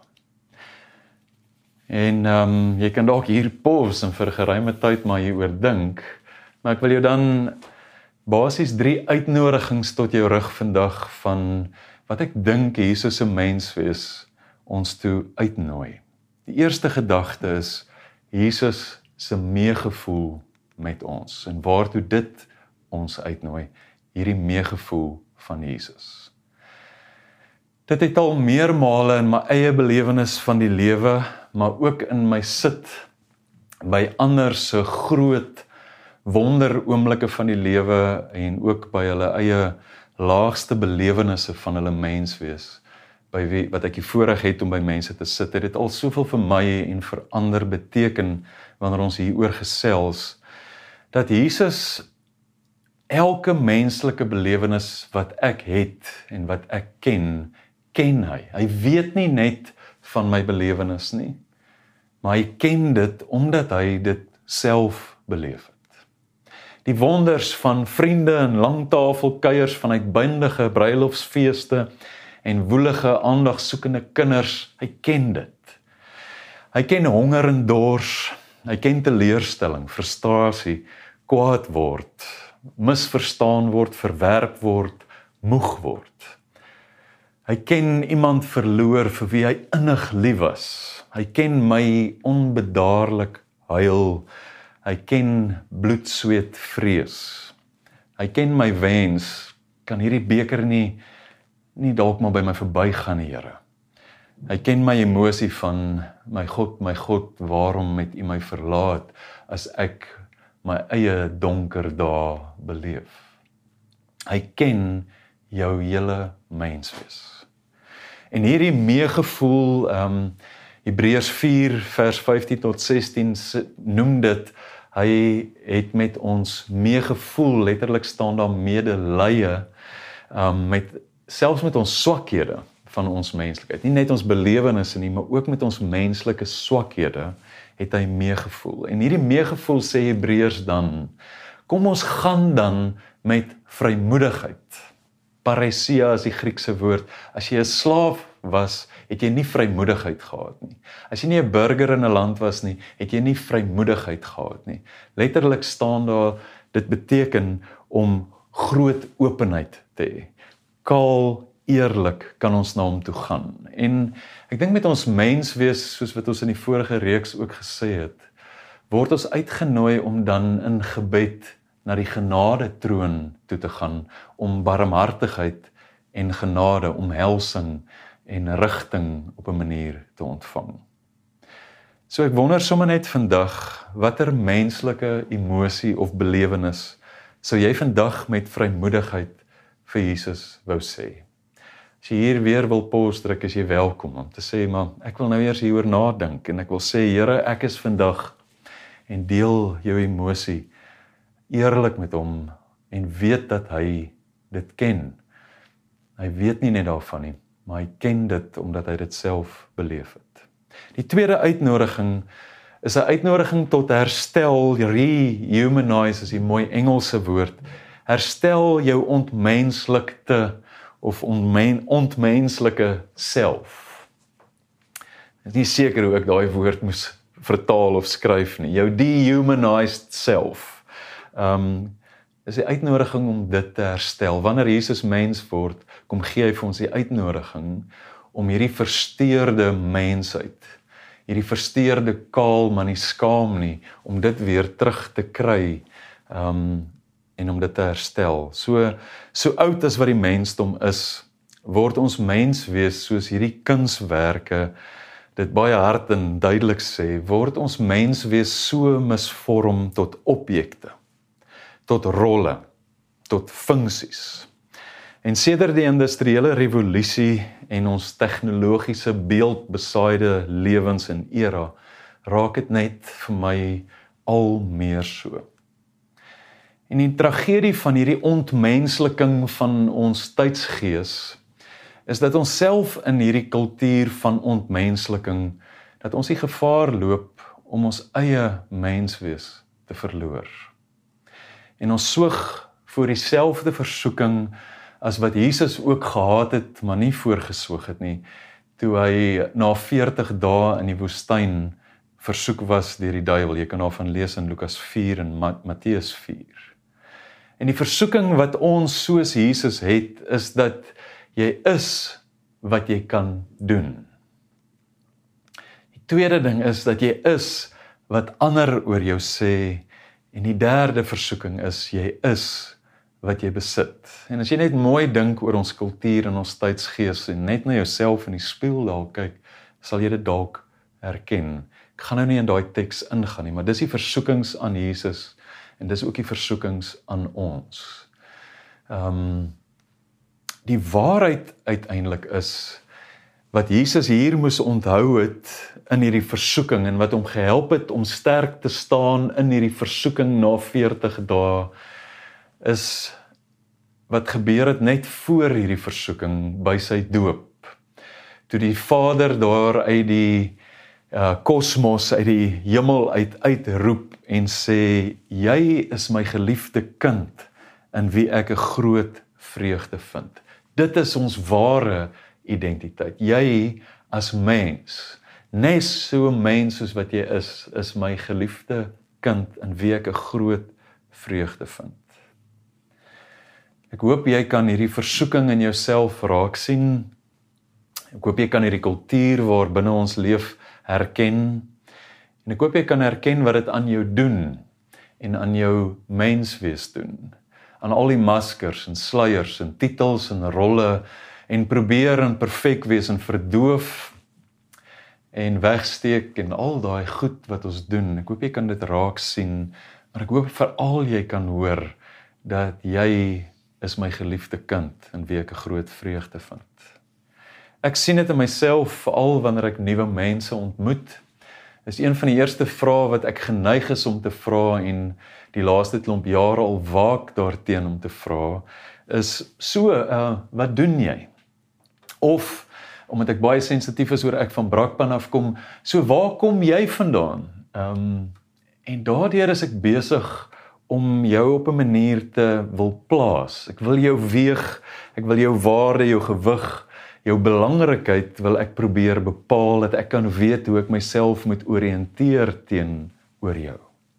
En um, jy kan dalk hier pause en vir 'n geruime tyd maar hieroor dink, maar ek wil jou dan basies drie uitnodigings tot jou rig vandag van wat ek dink Jesus se menswees ons toe uitnooi. Die eerste gedagte is Jesus se meegevoel met ons en waartoe dit ons uitnooi, hierdie meegevoel van Jesus. Dit het al meermale in my eie belewenis van die lewe, maar ook in my sit by ander se groot wonderoomblikke van die lewe en ook by hulle eie laagste belewennisse van hulle menswees, by wie, wat ek die voorreg het om by mense te sit, het dit al soveel vir my en vir ander beteken, wanneer ons hieroor gesels, dat Jesus elke menslike belewenis wat ek het en wat ek ken, ken hy. Hy weet nie net van my belewenis nie, maar hy ken dit omdat hy dit self beleef het. Die wonders van vriende en langtafelkuiers, van uitbundige bruilofsfeeste en woelige aandagsoekende kinders, hy ken dit. Hy ken honger en dors, hy ken teleurstelling, frustrasie, kwaad word, misverstaan word, verwerp word, moeg word. Hy ken iemand verloor vir wie hy innig lief was. Hy ken my onbedaarlik huil. Hy ken bloed, sweet, vrees. Hy ken my wens, kan hierdie beker nie, nie dalk maar by my verbygaan, Here. Hy ken my emosie van, my God, my God, waarom het U my verlaat, as ek my eie donker dae beleef. Hy ken jou hele menswees. En hierdie meegevoel, um, Hebreërs vier vers vyftien tot sestien noem dit, hy het met ons meegevoel, letterlik staan daar medelee, um, met, selfs met ons swakhede van ons menslikheid. Nie net ons belewennisse nie, maar ook met ons menslike swakhede het hy meegevoel. En hierdie meegevoel sê Hebreërs dan, kom ons gaan dan met vrymoedigheid. Paresia is die Griekse woord. As jy 'n slaaf was, het jy nie vrymoedigheid gehad nie. As jy nie 'n burger in 'n land was nie, het jy nie vrymoedigheid gehad nie. Letterlik staan daar, dit beteken om groot openheid te hê. Kaal, eerlik kan ons na hom toe gaan. En ek dink met ons menswees, soos wat ons in die vorige reeks ook gesê het, word ons uitgenooi om dan in gebed na die genade troon toe te gaan, om barmhartigheid en genade, omhelsing en rigting op 'n manier te ontvang. So ek wonder sommer net vandag, watter menslike emosie of belewenis sou jy vandag met vrymoedigheid vir Jesus wou sê? As jy hier weer wil pause druk, is jy welkom om te sê, maar ek wil nou eers hieroor nadink, en ek wil sê, Here, ek is vandag, en deel jou emosie eerlik met hom, en weet dat hy dit ken. Hy weet nie net daarvan nie, maar hy ken dit, omdat hy dit self beleef het. Die tweede uitnodiging is 'n uitnodiging tot herstel, rehumanize is die mooi Engelse woord, herstel jou ontmenslikte, of onmen, ontmenslike self. Ek is nie seker hoe ek daai woord moes vertaal of skryf nie, jou dehumanized self. Um, is die uitnodiging om dit te herstel. Wanneer Jesus mens word, kom gee hy vir ons die uitnodiging om hierdie versteurde mensheid, hierdie versteurde kaal, maar nie skaam nie, om dit weer terug te kry, um, en om dit te herstel. So, so oud as wat die mensdom is, word ons menswees soos hierdie kunswerke, dit baie hard en duidelik sê, word ons menswees so misvorm tot objekte, tot rolle, tot funksies. En sedert die industriële revolusie en ons tegnologiese beeldbesaaide lewens en era, raak dit net vir my al meer so. En die tragedie van hierdie ontmensliking van ons tydsgees, is dat ons self in hierdie kultuur van ontmensliking, dat ons die gevaar loop om ons eie menswees te verloor. En ons soeg voor dieselfde versoeking as wat Jesus ook gehad het, maar nie voorgesoeg het nie, toe hy na veertig dae in die woestyn versoek was deur die duiwel. Jy kan daarvan lees in Lukas vier en Matteus vier. En die versoeking wat ons soos Jesus het, is dat jy is wat jy kan doen. Die tweede ding is dat jy is wat ander oor jou sê, en die derde versoeking is, jy is wat jy besit. En as jy net mooi dink oor ons kultuur en ons tydsgees, en net na jouself in die spieël dalk kyk, sal jy dit dalk herken. Ek gaan nou nie in daai teks ingaan nie, maar dis die versoekings aan Jesus, en dis ook die versoekings aan ons. Um, die waarheid uiteindelik is, wat Jesus hier moes onthou het, in hierdie versoeking, en wat hom gehelp het om sterk te staan in hierdie versoeking na veertig dae, is wat gebeur het net voor hierdie versoeking by sy doop. Toe die Vader daar uit die kosmos, uh, uit die hemel uit uitroep en sê, jy is my geliefde kind, in wie ek 'n groot vreugde vind. Dit is ons ware identiteit. Jy as mens, net so mens soos wat jy is, is my geliefde kind, in wie ek 'n groot vreugde vind. Ek hoop jy kan hierdie versoeking in jouself raak sien. Ek hoop jy kan hierdie kultuur waar binne ons leef herken. En ek hoop jy kan herken wat dit aan jou doen en aan jou menswees doen. Aan al die maskers en sluiers en titels en rolle en probeer en perfek wees en verdoof en wegsteek en al daai goed wat ons doen. Ek hoop jy kan dit raak sien, maar ek hoop veral jy kan hoor dat jy is my geliefde kind in wie ek 'n groot vreugde vind. Ek sien dit in myself, veral wanneer ek nuwe mense ontmoet. Is een van die eerste vrae wat ek geneig is om te vra en die laaste klomp jare al waak daarteen om te vra, is so, uh, wat doen jy? Of, omdat ek baie sensitief is oor ek van Brakpan afkom, so waar kom jy vandaan? Um, en daardeur is ek besig om jou op 'n manier te wil plaas. Ek wil jou weeg, ek wil jou waarde, jou gewig, jou belangrikheid wil ek probeer bepaal, dat ek kan weet hoe ek myself moet oriënteer teenoor jou.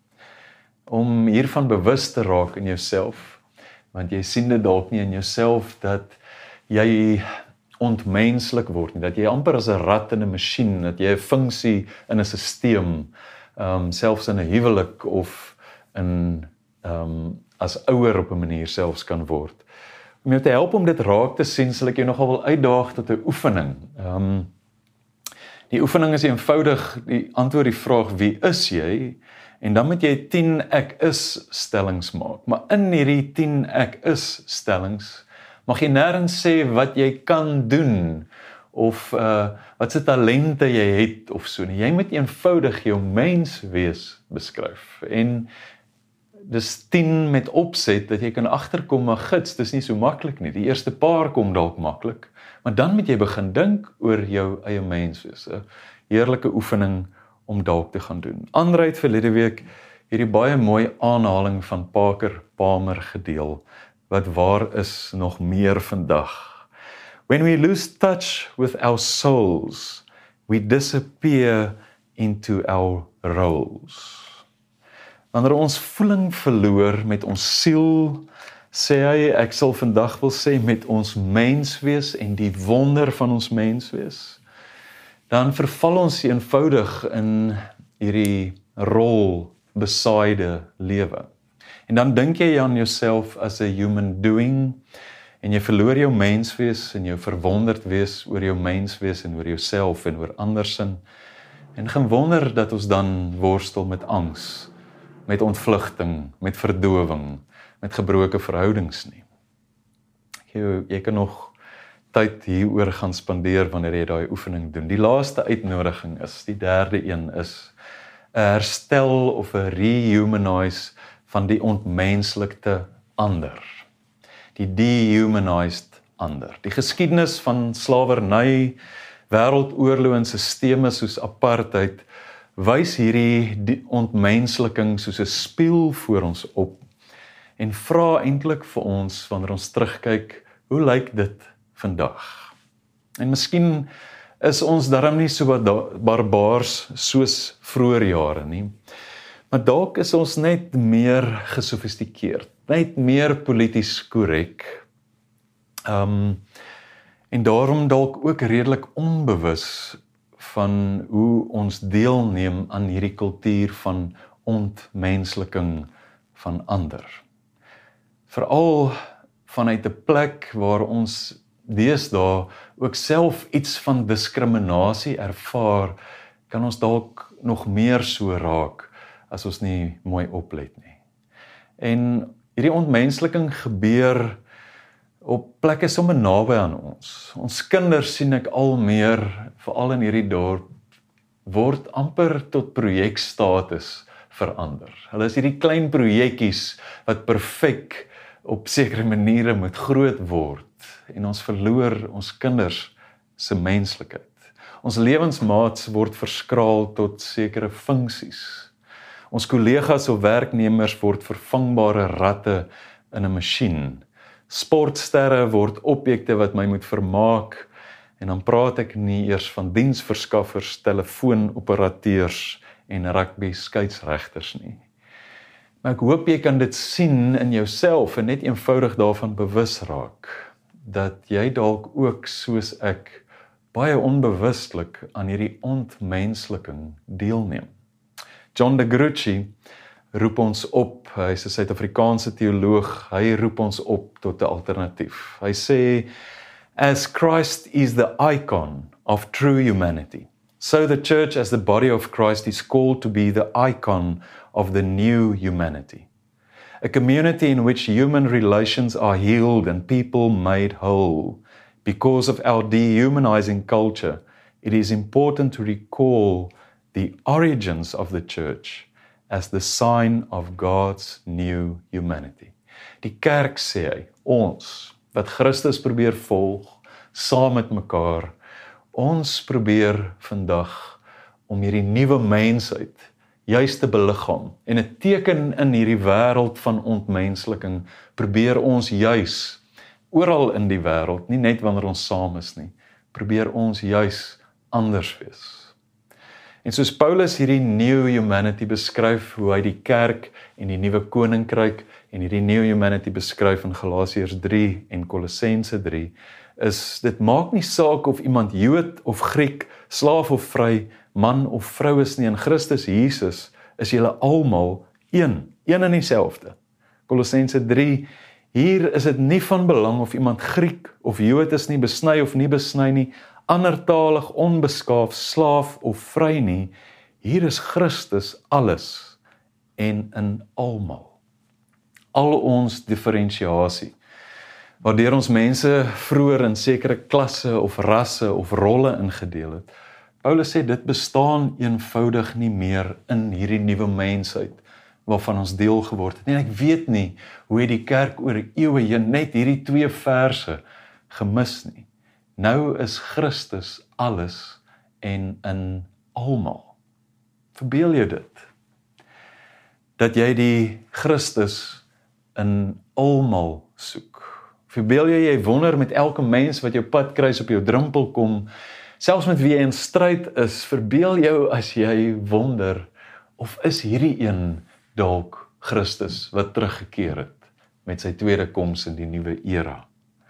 Om hiervan bewus te raak in jouself, want jy sien dit dalk nie in jouself, dat jy ontmenslik word nie, dat jy amper as 'n rat in 'n masjien, dat jy 'n funksie in 'n stelsel, um, selfs in 'n huwelik of in um, as ouer op 'n manier selfs kan word. Om jou te help om dit raak te sien, sal ek jou nogal wil uitdaag tot 'n oefening. Um, die oefening is eenvoudig, die antwoord die vraag, wie is jy? En dan moet jy tien ek is stellings maak. Maar in hierdie tien ek is stellings, mag jy nêrens sê wat jy kan doen, of uh, wat se talente jy het, of so nie. Jy moet eenvoudig jou menswees beskryf. En dis tien met opset, dat jy kan agterkom, maar gids, dis nie so maklik nie. Die eerste paar kom dalk maklik, maar dan moet jy begin dink oor jou eie menswees. 'n Heerlike oefening om dalk te gaan doen. Andre het verlede week hierdie baie mooi aanhaling van Parker Palmer gedeel, wat waar is nog meer vandag. When we lose touch with our souls, we disappear into our roles. Wanneer ons voeling verloor met ons siel, sê hy, ek sal vandag wil sê, met ons menswees en die wonder van ons menswees, dan verval ons eenvoudig in hierdie rol besaaide lewe. En dan dink jy aan jouself as a human doing, en jy verloor jou menswees en jou verwonderd wees oor jou menswees en oor jouself en oor andersin, en geen wonder dat ons dan worstel met angs, met ontvlugting, met verdowing, met gebroke verhoudings nie. Jy, jy kan nog tyd hieroor gaan spandeer wanneer jy daai oefening doen. Die laaste uitnodiging is, die derde een is, 'n herstel of 'n rehumanize van die ontmenslikte ander. Die dehumanized ander. Die geskiedenis van slawerny, wêreldoorloë en sisteme soos apartheid, wys hierdie ontmensliking soos 'n spieël voor ons op en vra eintlik vir ons, wanneer ons terugkyk, hoe lyk dit vandag? En miskien is ons darm nie so barbaars soos vroeër jare nie, maar dalk is ons net meer gesofistikeerd, net meer polities korrek, um, en daarom dalk ook redelik onbewus van hoe ons deelneem aan hierdie kultuur van ontmensliking van ander. Veral vanuit 'n plek waar ons deesdae ook self iets van diskriminasie ervaar, kan ons dalk nog meer so raak as ons nie mooi oplet nie. En hierdie ontmensliking gebeur op plekke sommer naby aan ons. Ons kinders sien ek al meer, veral in hierdie dorp, word amper tot projekstatus verander. Hulle is hierdie klein projekkies wat perfek op sekere maniere moet groot word en ons verloor ons kinders se menslikheid. Ons lewensmaats word verskraal tot sekere funksies. Ons kollegas of werknemers word vervangbare ratte in 'n masjien. Sportsterre word objekte wat my moet vermaak, en dan praat ek nie eers van diensverskaffers, telefoonoperateurs en rugby skeieregters nie. Maar ek hoop jy kan dit sien in jouself en net eenvoudig daarvan bewus raak, dat jy dalk ook soos ek baie onbewustelik aan hierdie ontmensliking deelneem. John de Gruchy roep ons op, hy is 'n Suid-Afrikaanse teoloog, hy roep ons op tot 'n alternatief. Hy sê, as Christ is the icon of true humanity, so the church as the body of Christ is called to be the icon of the new humanity. A community in which human relations are healed and people made whole. Because of our dehumanizing culture, it is important to recall the origins of the church as the sign of God's new humanity. Die kerk sê hy, ons, wat Christus probeer volg, saam met mekaar, ons probeer vandag om hierdie nuwe mensheid juis te beliggaam, en 'n teken in hierdie wêreld van ontmensliking, probeer ons juis, oral in die wêreld, nie net wanneer ons saam is nie, probeer ons juis anders wees. En soos Paulus hierdie new humanity beskryf, hoe hy die kerk en die nuwe koninkryk en hierdie new humanity beskryf in Galasiërs drie en Kolossense drie, is dit maak nie saak of iemand Jood of Griek, slaaf of vry, man of vrou is nie, in Christus Jesus is julle almal een, een en dieselfde. Kolossense drie, hier is dit nie van belang of iemand Griek of Jood is nie, besny of nie besny nie, andertalig, onbeskaaf, slaaf of vry nie, hier is Christus alles en in almal. Al ons diferensiasie, waardeur ons mense vroeër in sekere klasse of rasse of rolle ingedeel het. Paulus sê dit bestaan eenvoudig nie meer in hierdie nuwe mensheid waarvan ons deel geword het. En ek weet nie hoe die kerk oor eeue heen net hierdie twee verse gemis nie. Nou is Christus alles en in almal. Verbeel jou dit, dat jy die Christus in almal soek. Verbeel jy, jy wonder met elke mens wat jou pad kruis op jou drempel kom, selfs met wie jy in stryd is, verbeel jou as jy wonder, of is hierdie een dalk Christus wat teruggekeer het met sy tweede koms in die nuwe era.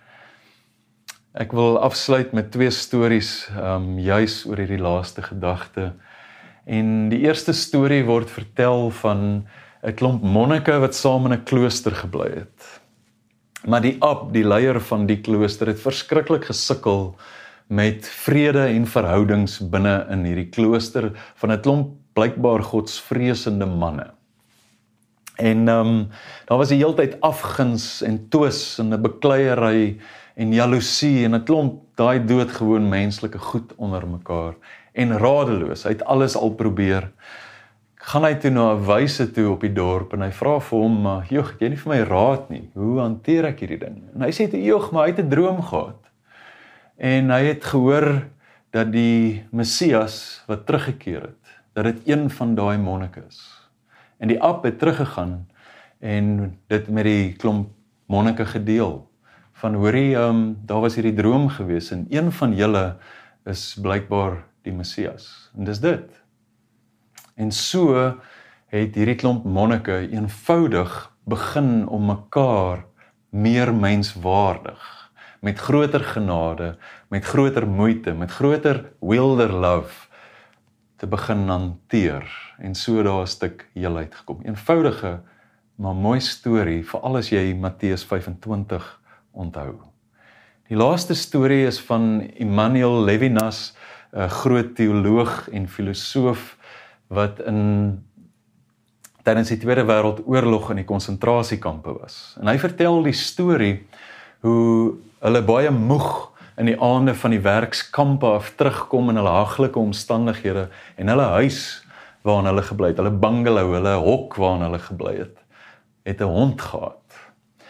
Ek wil afsluit met twee stories, um, juis oor hierdie laaste gedagte. En die eerste storie word vertel van 'n klomp monnike wat saam in 'n klooster gebly het. Maar die abt, die leier van die klooster, het verskriklik gesukkel met vrede en verhoudings binne in hierdie klooster van 'n klomp blykbaar godsvreesende manne. En um, daar was die heeltyd afguns en twis en 'n bekleierery en jaloesie en 'n klomp daai doodgewoon menslike goed onder mekaar. En radeloos, hy het alles al probeer. Gaan hy toe na 'n wyse toe op die dorp en hy vra vir hom, maar joh, jy nie vir my raad nie, hoe hanteer ek hierdie ding? En hy sê toe, joh, maar hy het 'n droom gehad. En hy het gehoor dat die Messias wat teruggekeer het, dat dit een van daai monnike is. En die abt het teruggegaan en dit met die klomp monnike gedeel. Van hoorie, um, daar was hierdie droom gewees en een van julle is blykbaar die Messias. En dis dit. En so het hierdie klomp monnike eenvoudig begin om mekaar meer menswaardig, met groter genade, met groter moeite, met groter wilder love te begin hanteer. En so daar 'n stuk heelheid gekom. Eenvoudige, maar mooi storie, veral as jy Matteus vyf en twintig onthou. Die laaste storie is van Immanuel Levinas, 'n groot teoloog en filosoof wat in tydens die Tweede Wêreldoorlog in die konsentrasiekampe was. En hy vertel die storie hoe hulle baie moeg in die aande van die werkskampe af terugkom in hulle haglike omstandighede en hulle huis waarin hulle gebly het, hulle bungalow, hulle hok waarin hulle gebly het, het 'n hond gehad.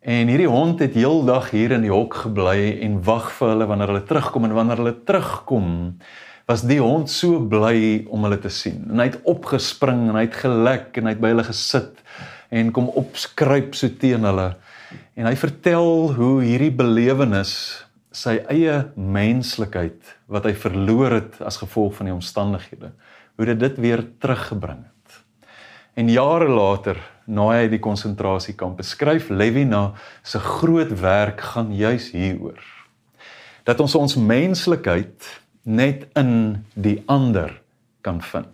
En hierdie hond het heel dag hier in die hok gebly en wag vir hulle wanneer hulle terugkom, en wanneer hulle terugkom, was die hond so bly om hulle te sien. En hy het opgespring, en hy het gelek, en hy het by hulle gesit, en kom opskruip so teen hulle. En hy vertel hoe hierdie belewenis, sy eie menslikheid, wat hy verloor het as gevolg van die omstandighede, hoe dit dit weer teruggebring het. En jare later, na hy die konsentrasiekamp beskryf, Levinas se groot werk gaan juis hieroor. Dat ons ons menslikheid net in die ander kan vind.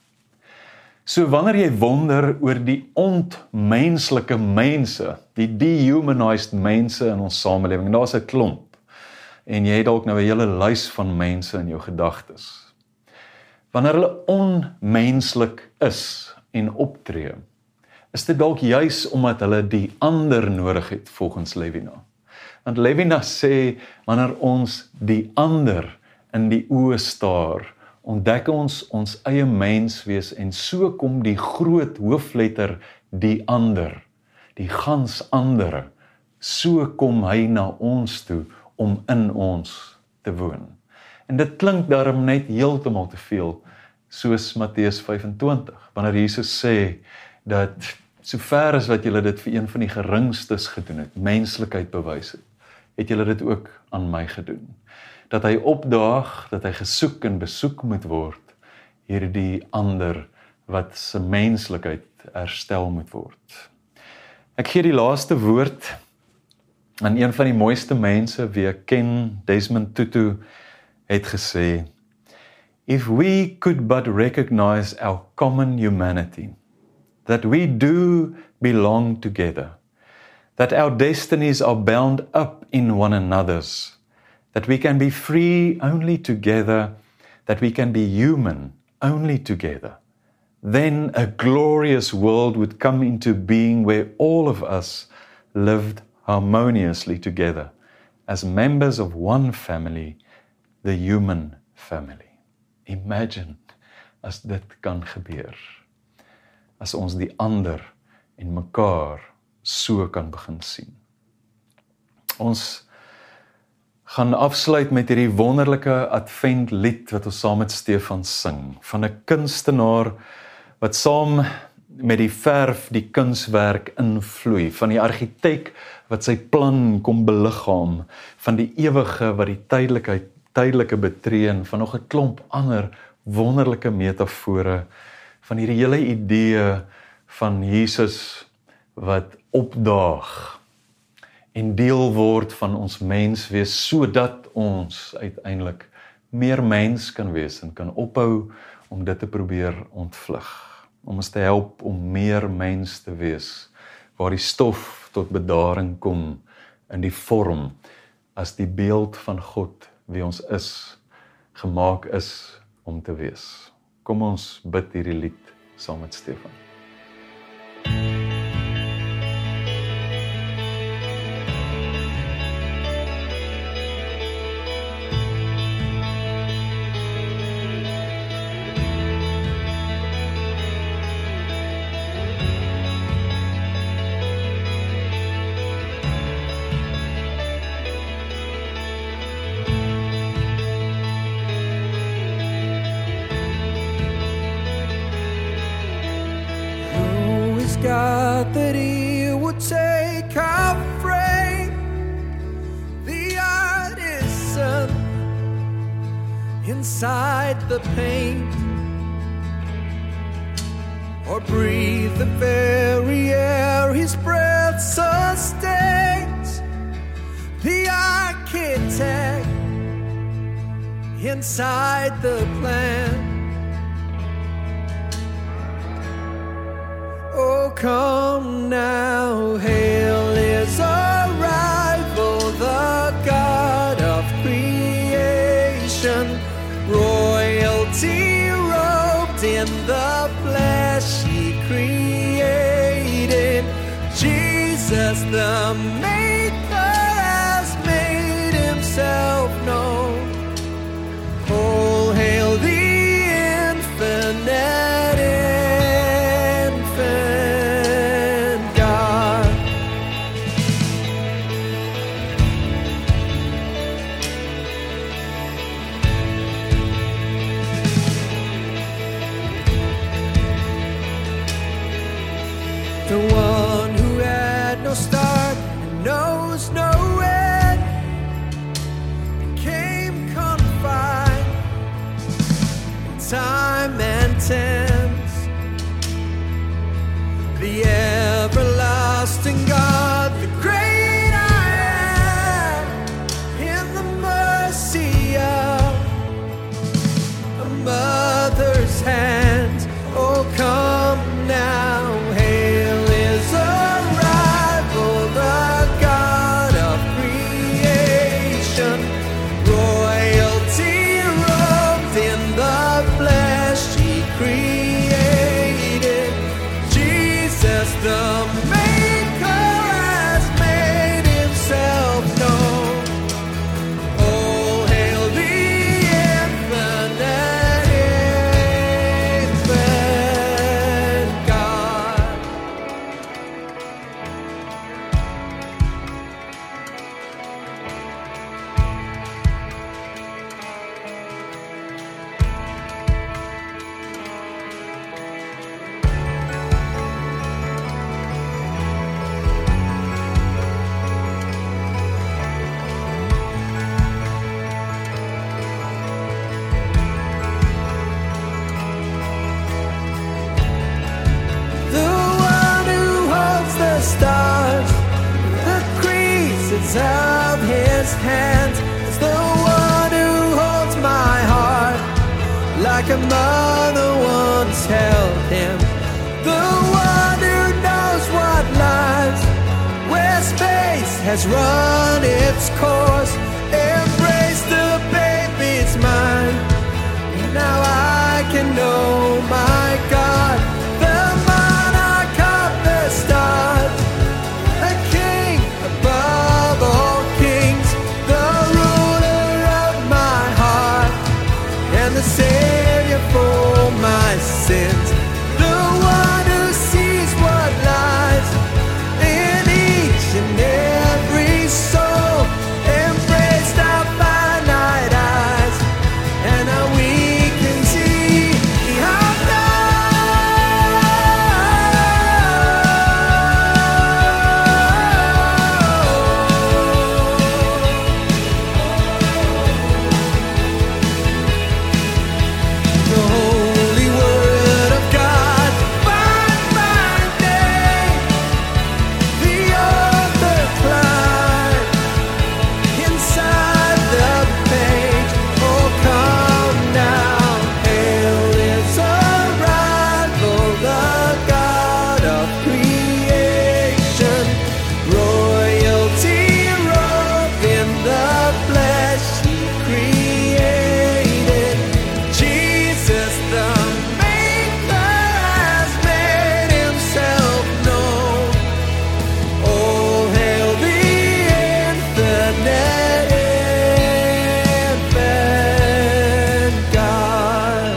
So wanneer jy wonder oor die ontmenslike mense, die dehumanized mense in ons samelewing, daar's 'n klomp, en jy het dalk nou 'n hele lys van mense in jou gedagtes. Wanneer hulle onmenslik is en optree, is dit dalk juis omdat hulle die ander nodig het, volgens Levinas. Want Levinas sê, wanneer ons die ander in die oë staar, ontdek ons ons eie menswees, en so kom die groot hoofletter die ander, die gans andere, so kom hy na ons toe, om in ons te woon. En dit klink daarom net heeltemal te veel, soos Matteus vyf en twintig, wanneer Jesus sê, dat so ver as wat julle dit vir een van die geringstes gedoen het, menslikheid bewys het, het julle dit ook aan my gedoen. Dat hy opdaag, dat hy gesoek en besoek moet word, hierdie ander, wat sy menslikheid herstel moet word. Ek gee die laaste woord, en een van die mooiste mense wie ek ken, Desmond Tutu, het gesê, if we could but recognize our common humanity, that we do belong together, that our destinies are bound up in one another's, that we can be free only together, that we can be human only together, then a glorious world would come into being where all of us lived harmoniously together as members of one family, the human family. Imagine as dit kan gebeur. As ons die ander en mekaar so kan begin sien. Ons gaan afsluit met hierdie wonderlike adventlied wat ons saam met Stefan sing, van 'n kunstenaar wat saam met die verf die kunswerk invloei, van die argitek wat sy plan kom beliggaam, van die ewige wat die tydelikheid, tydelike betree, en van nog 'n klomp ander wonderlike metafore, van hierdie hele idee van Jesus wat opdaag en deel word van ons mens wees, sodat ons uiteindelik meer mens kan wees en kan ophou om dit te probeer ontvlug, om ons te help om meer mens te wees, waar die stof tot bedaring kom in die vorm as die beeld van God wie ons is, gemaak is om te wees. Kom ons bid hierdie lied saam met Stefan. God, that he would take our frame, the artisan inside the paint, or breathe the very air his breath sustains, the architect inside the plan. Oh, come now, hail his arrival, the God of creation, royalty robed in the flesh he created. Jesus the Maker has made himself known. Oh, hail the infinite the one who had no start and knows no end, became confined in time and tense. The everlasting God, the great I am, in the mercy of a mother's hands. Oh, come now, hail his arrival, the God of creation. Royalty robed in the flesh he created. Jesus the Maker has made himself known. Oh, hail the infinite infant God. The one who holds the stars, the creases of his hands, is the one who holds my heart like a mother once held him. The one who knows what lies where space has run its course. Embrace the baby's mind. Now I can know my God, the monarch of the stars, a king above all kings, the ruler of my heart, and the savior for my sins. The one who sees what lies in each and every soul. Embraced our finite eyes, and now we can see how the holy word of God find my name. The author climbed inside the page. Oh, come now, hail his arrival, the God of creation. Royalty robed in the flesh he created. Jesus the Maker has made himself known. Oh, hail the infinite infant God.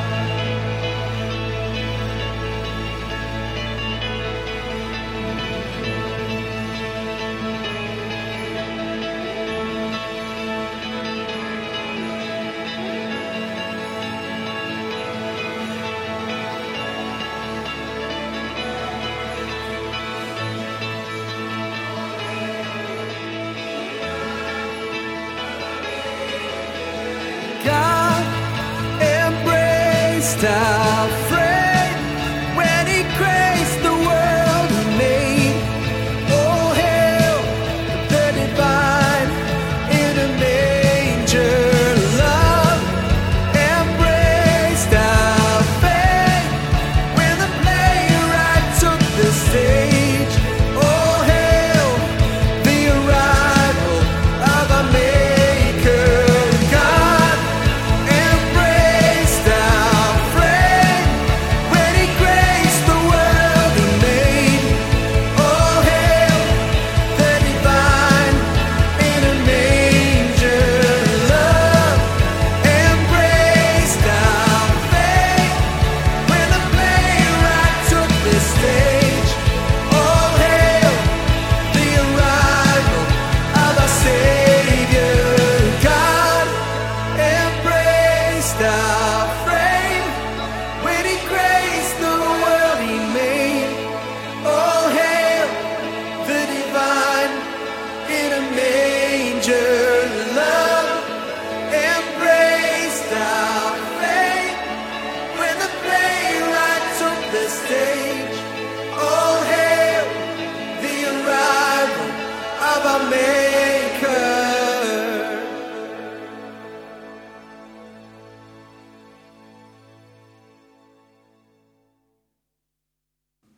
God embraced our frame when he graced the world he made. Oh, hail the divine in a manger. Love embraced our faith when the playwright took the stage. Oh, hail the arrival of our Maker. God embraced our frame when he graced the world he made. Oh, hail the divine in a manger. Love embraced our faith when the playwright took the stage. Oh, hail the arrival of our Savior. God embraced our frame when he graced the world he made. Oh,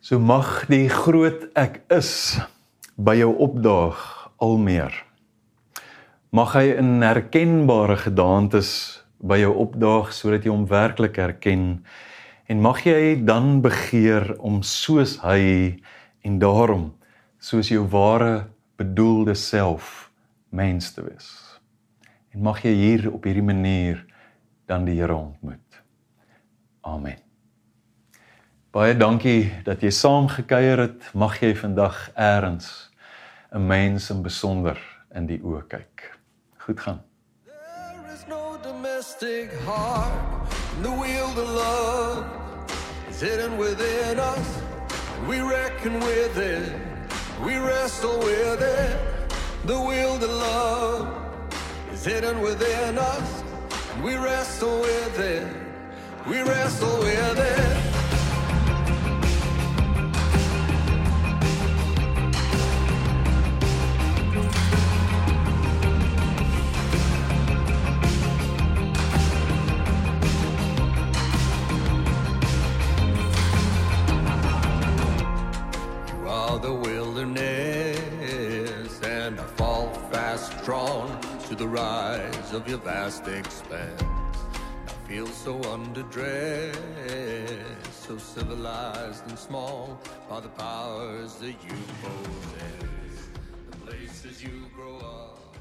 So mag die groot ek is by jou opdaag al meer. Mag hy in herkenbare gedaantes by jou opdaag, sodat jy hom werklik herken, en mag jy dan begeer om soos hy, en daarom, soos jou ware bedoelde self, mens te wees. En mag jy hier op hierdie manier dan die Here ontmoet. Amen. Baie dankie dat jy saam gekuier het, mag jy vandag eers 'n mens in besonder in die oë kyk. Goed gaan. There is no domestic heart, the will to love is hidden within us. We reckon with it, we wrestle with it. The will to love is hidden within us. We wrestle with it, we wrestle with it. The wilderness, and I fall fast drawn to the rise of your vast expanse. I feel so underdressed, so civilized and small by the powers that you possess, the places you grow up.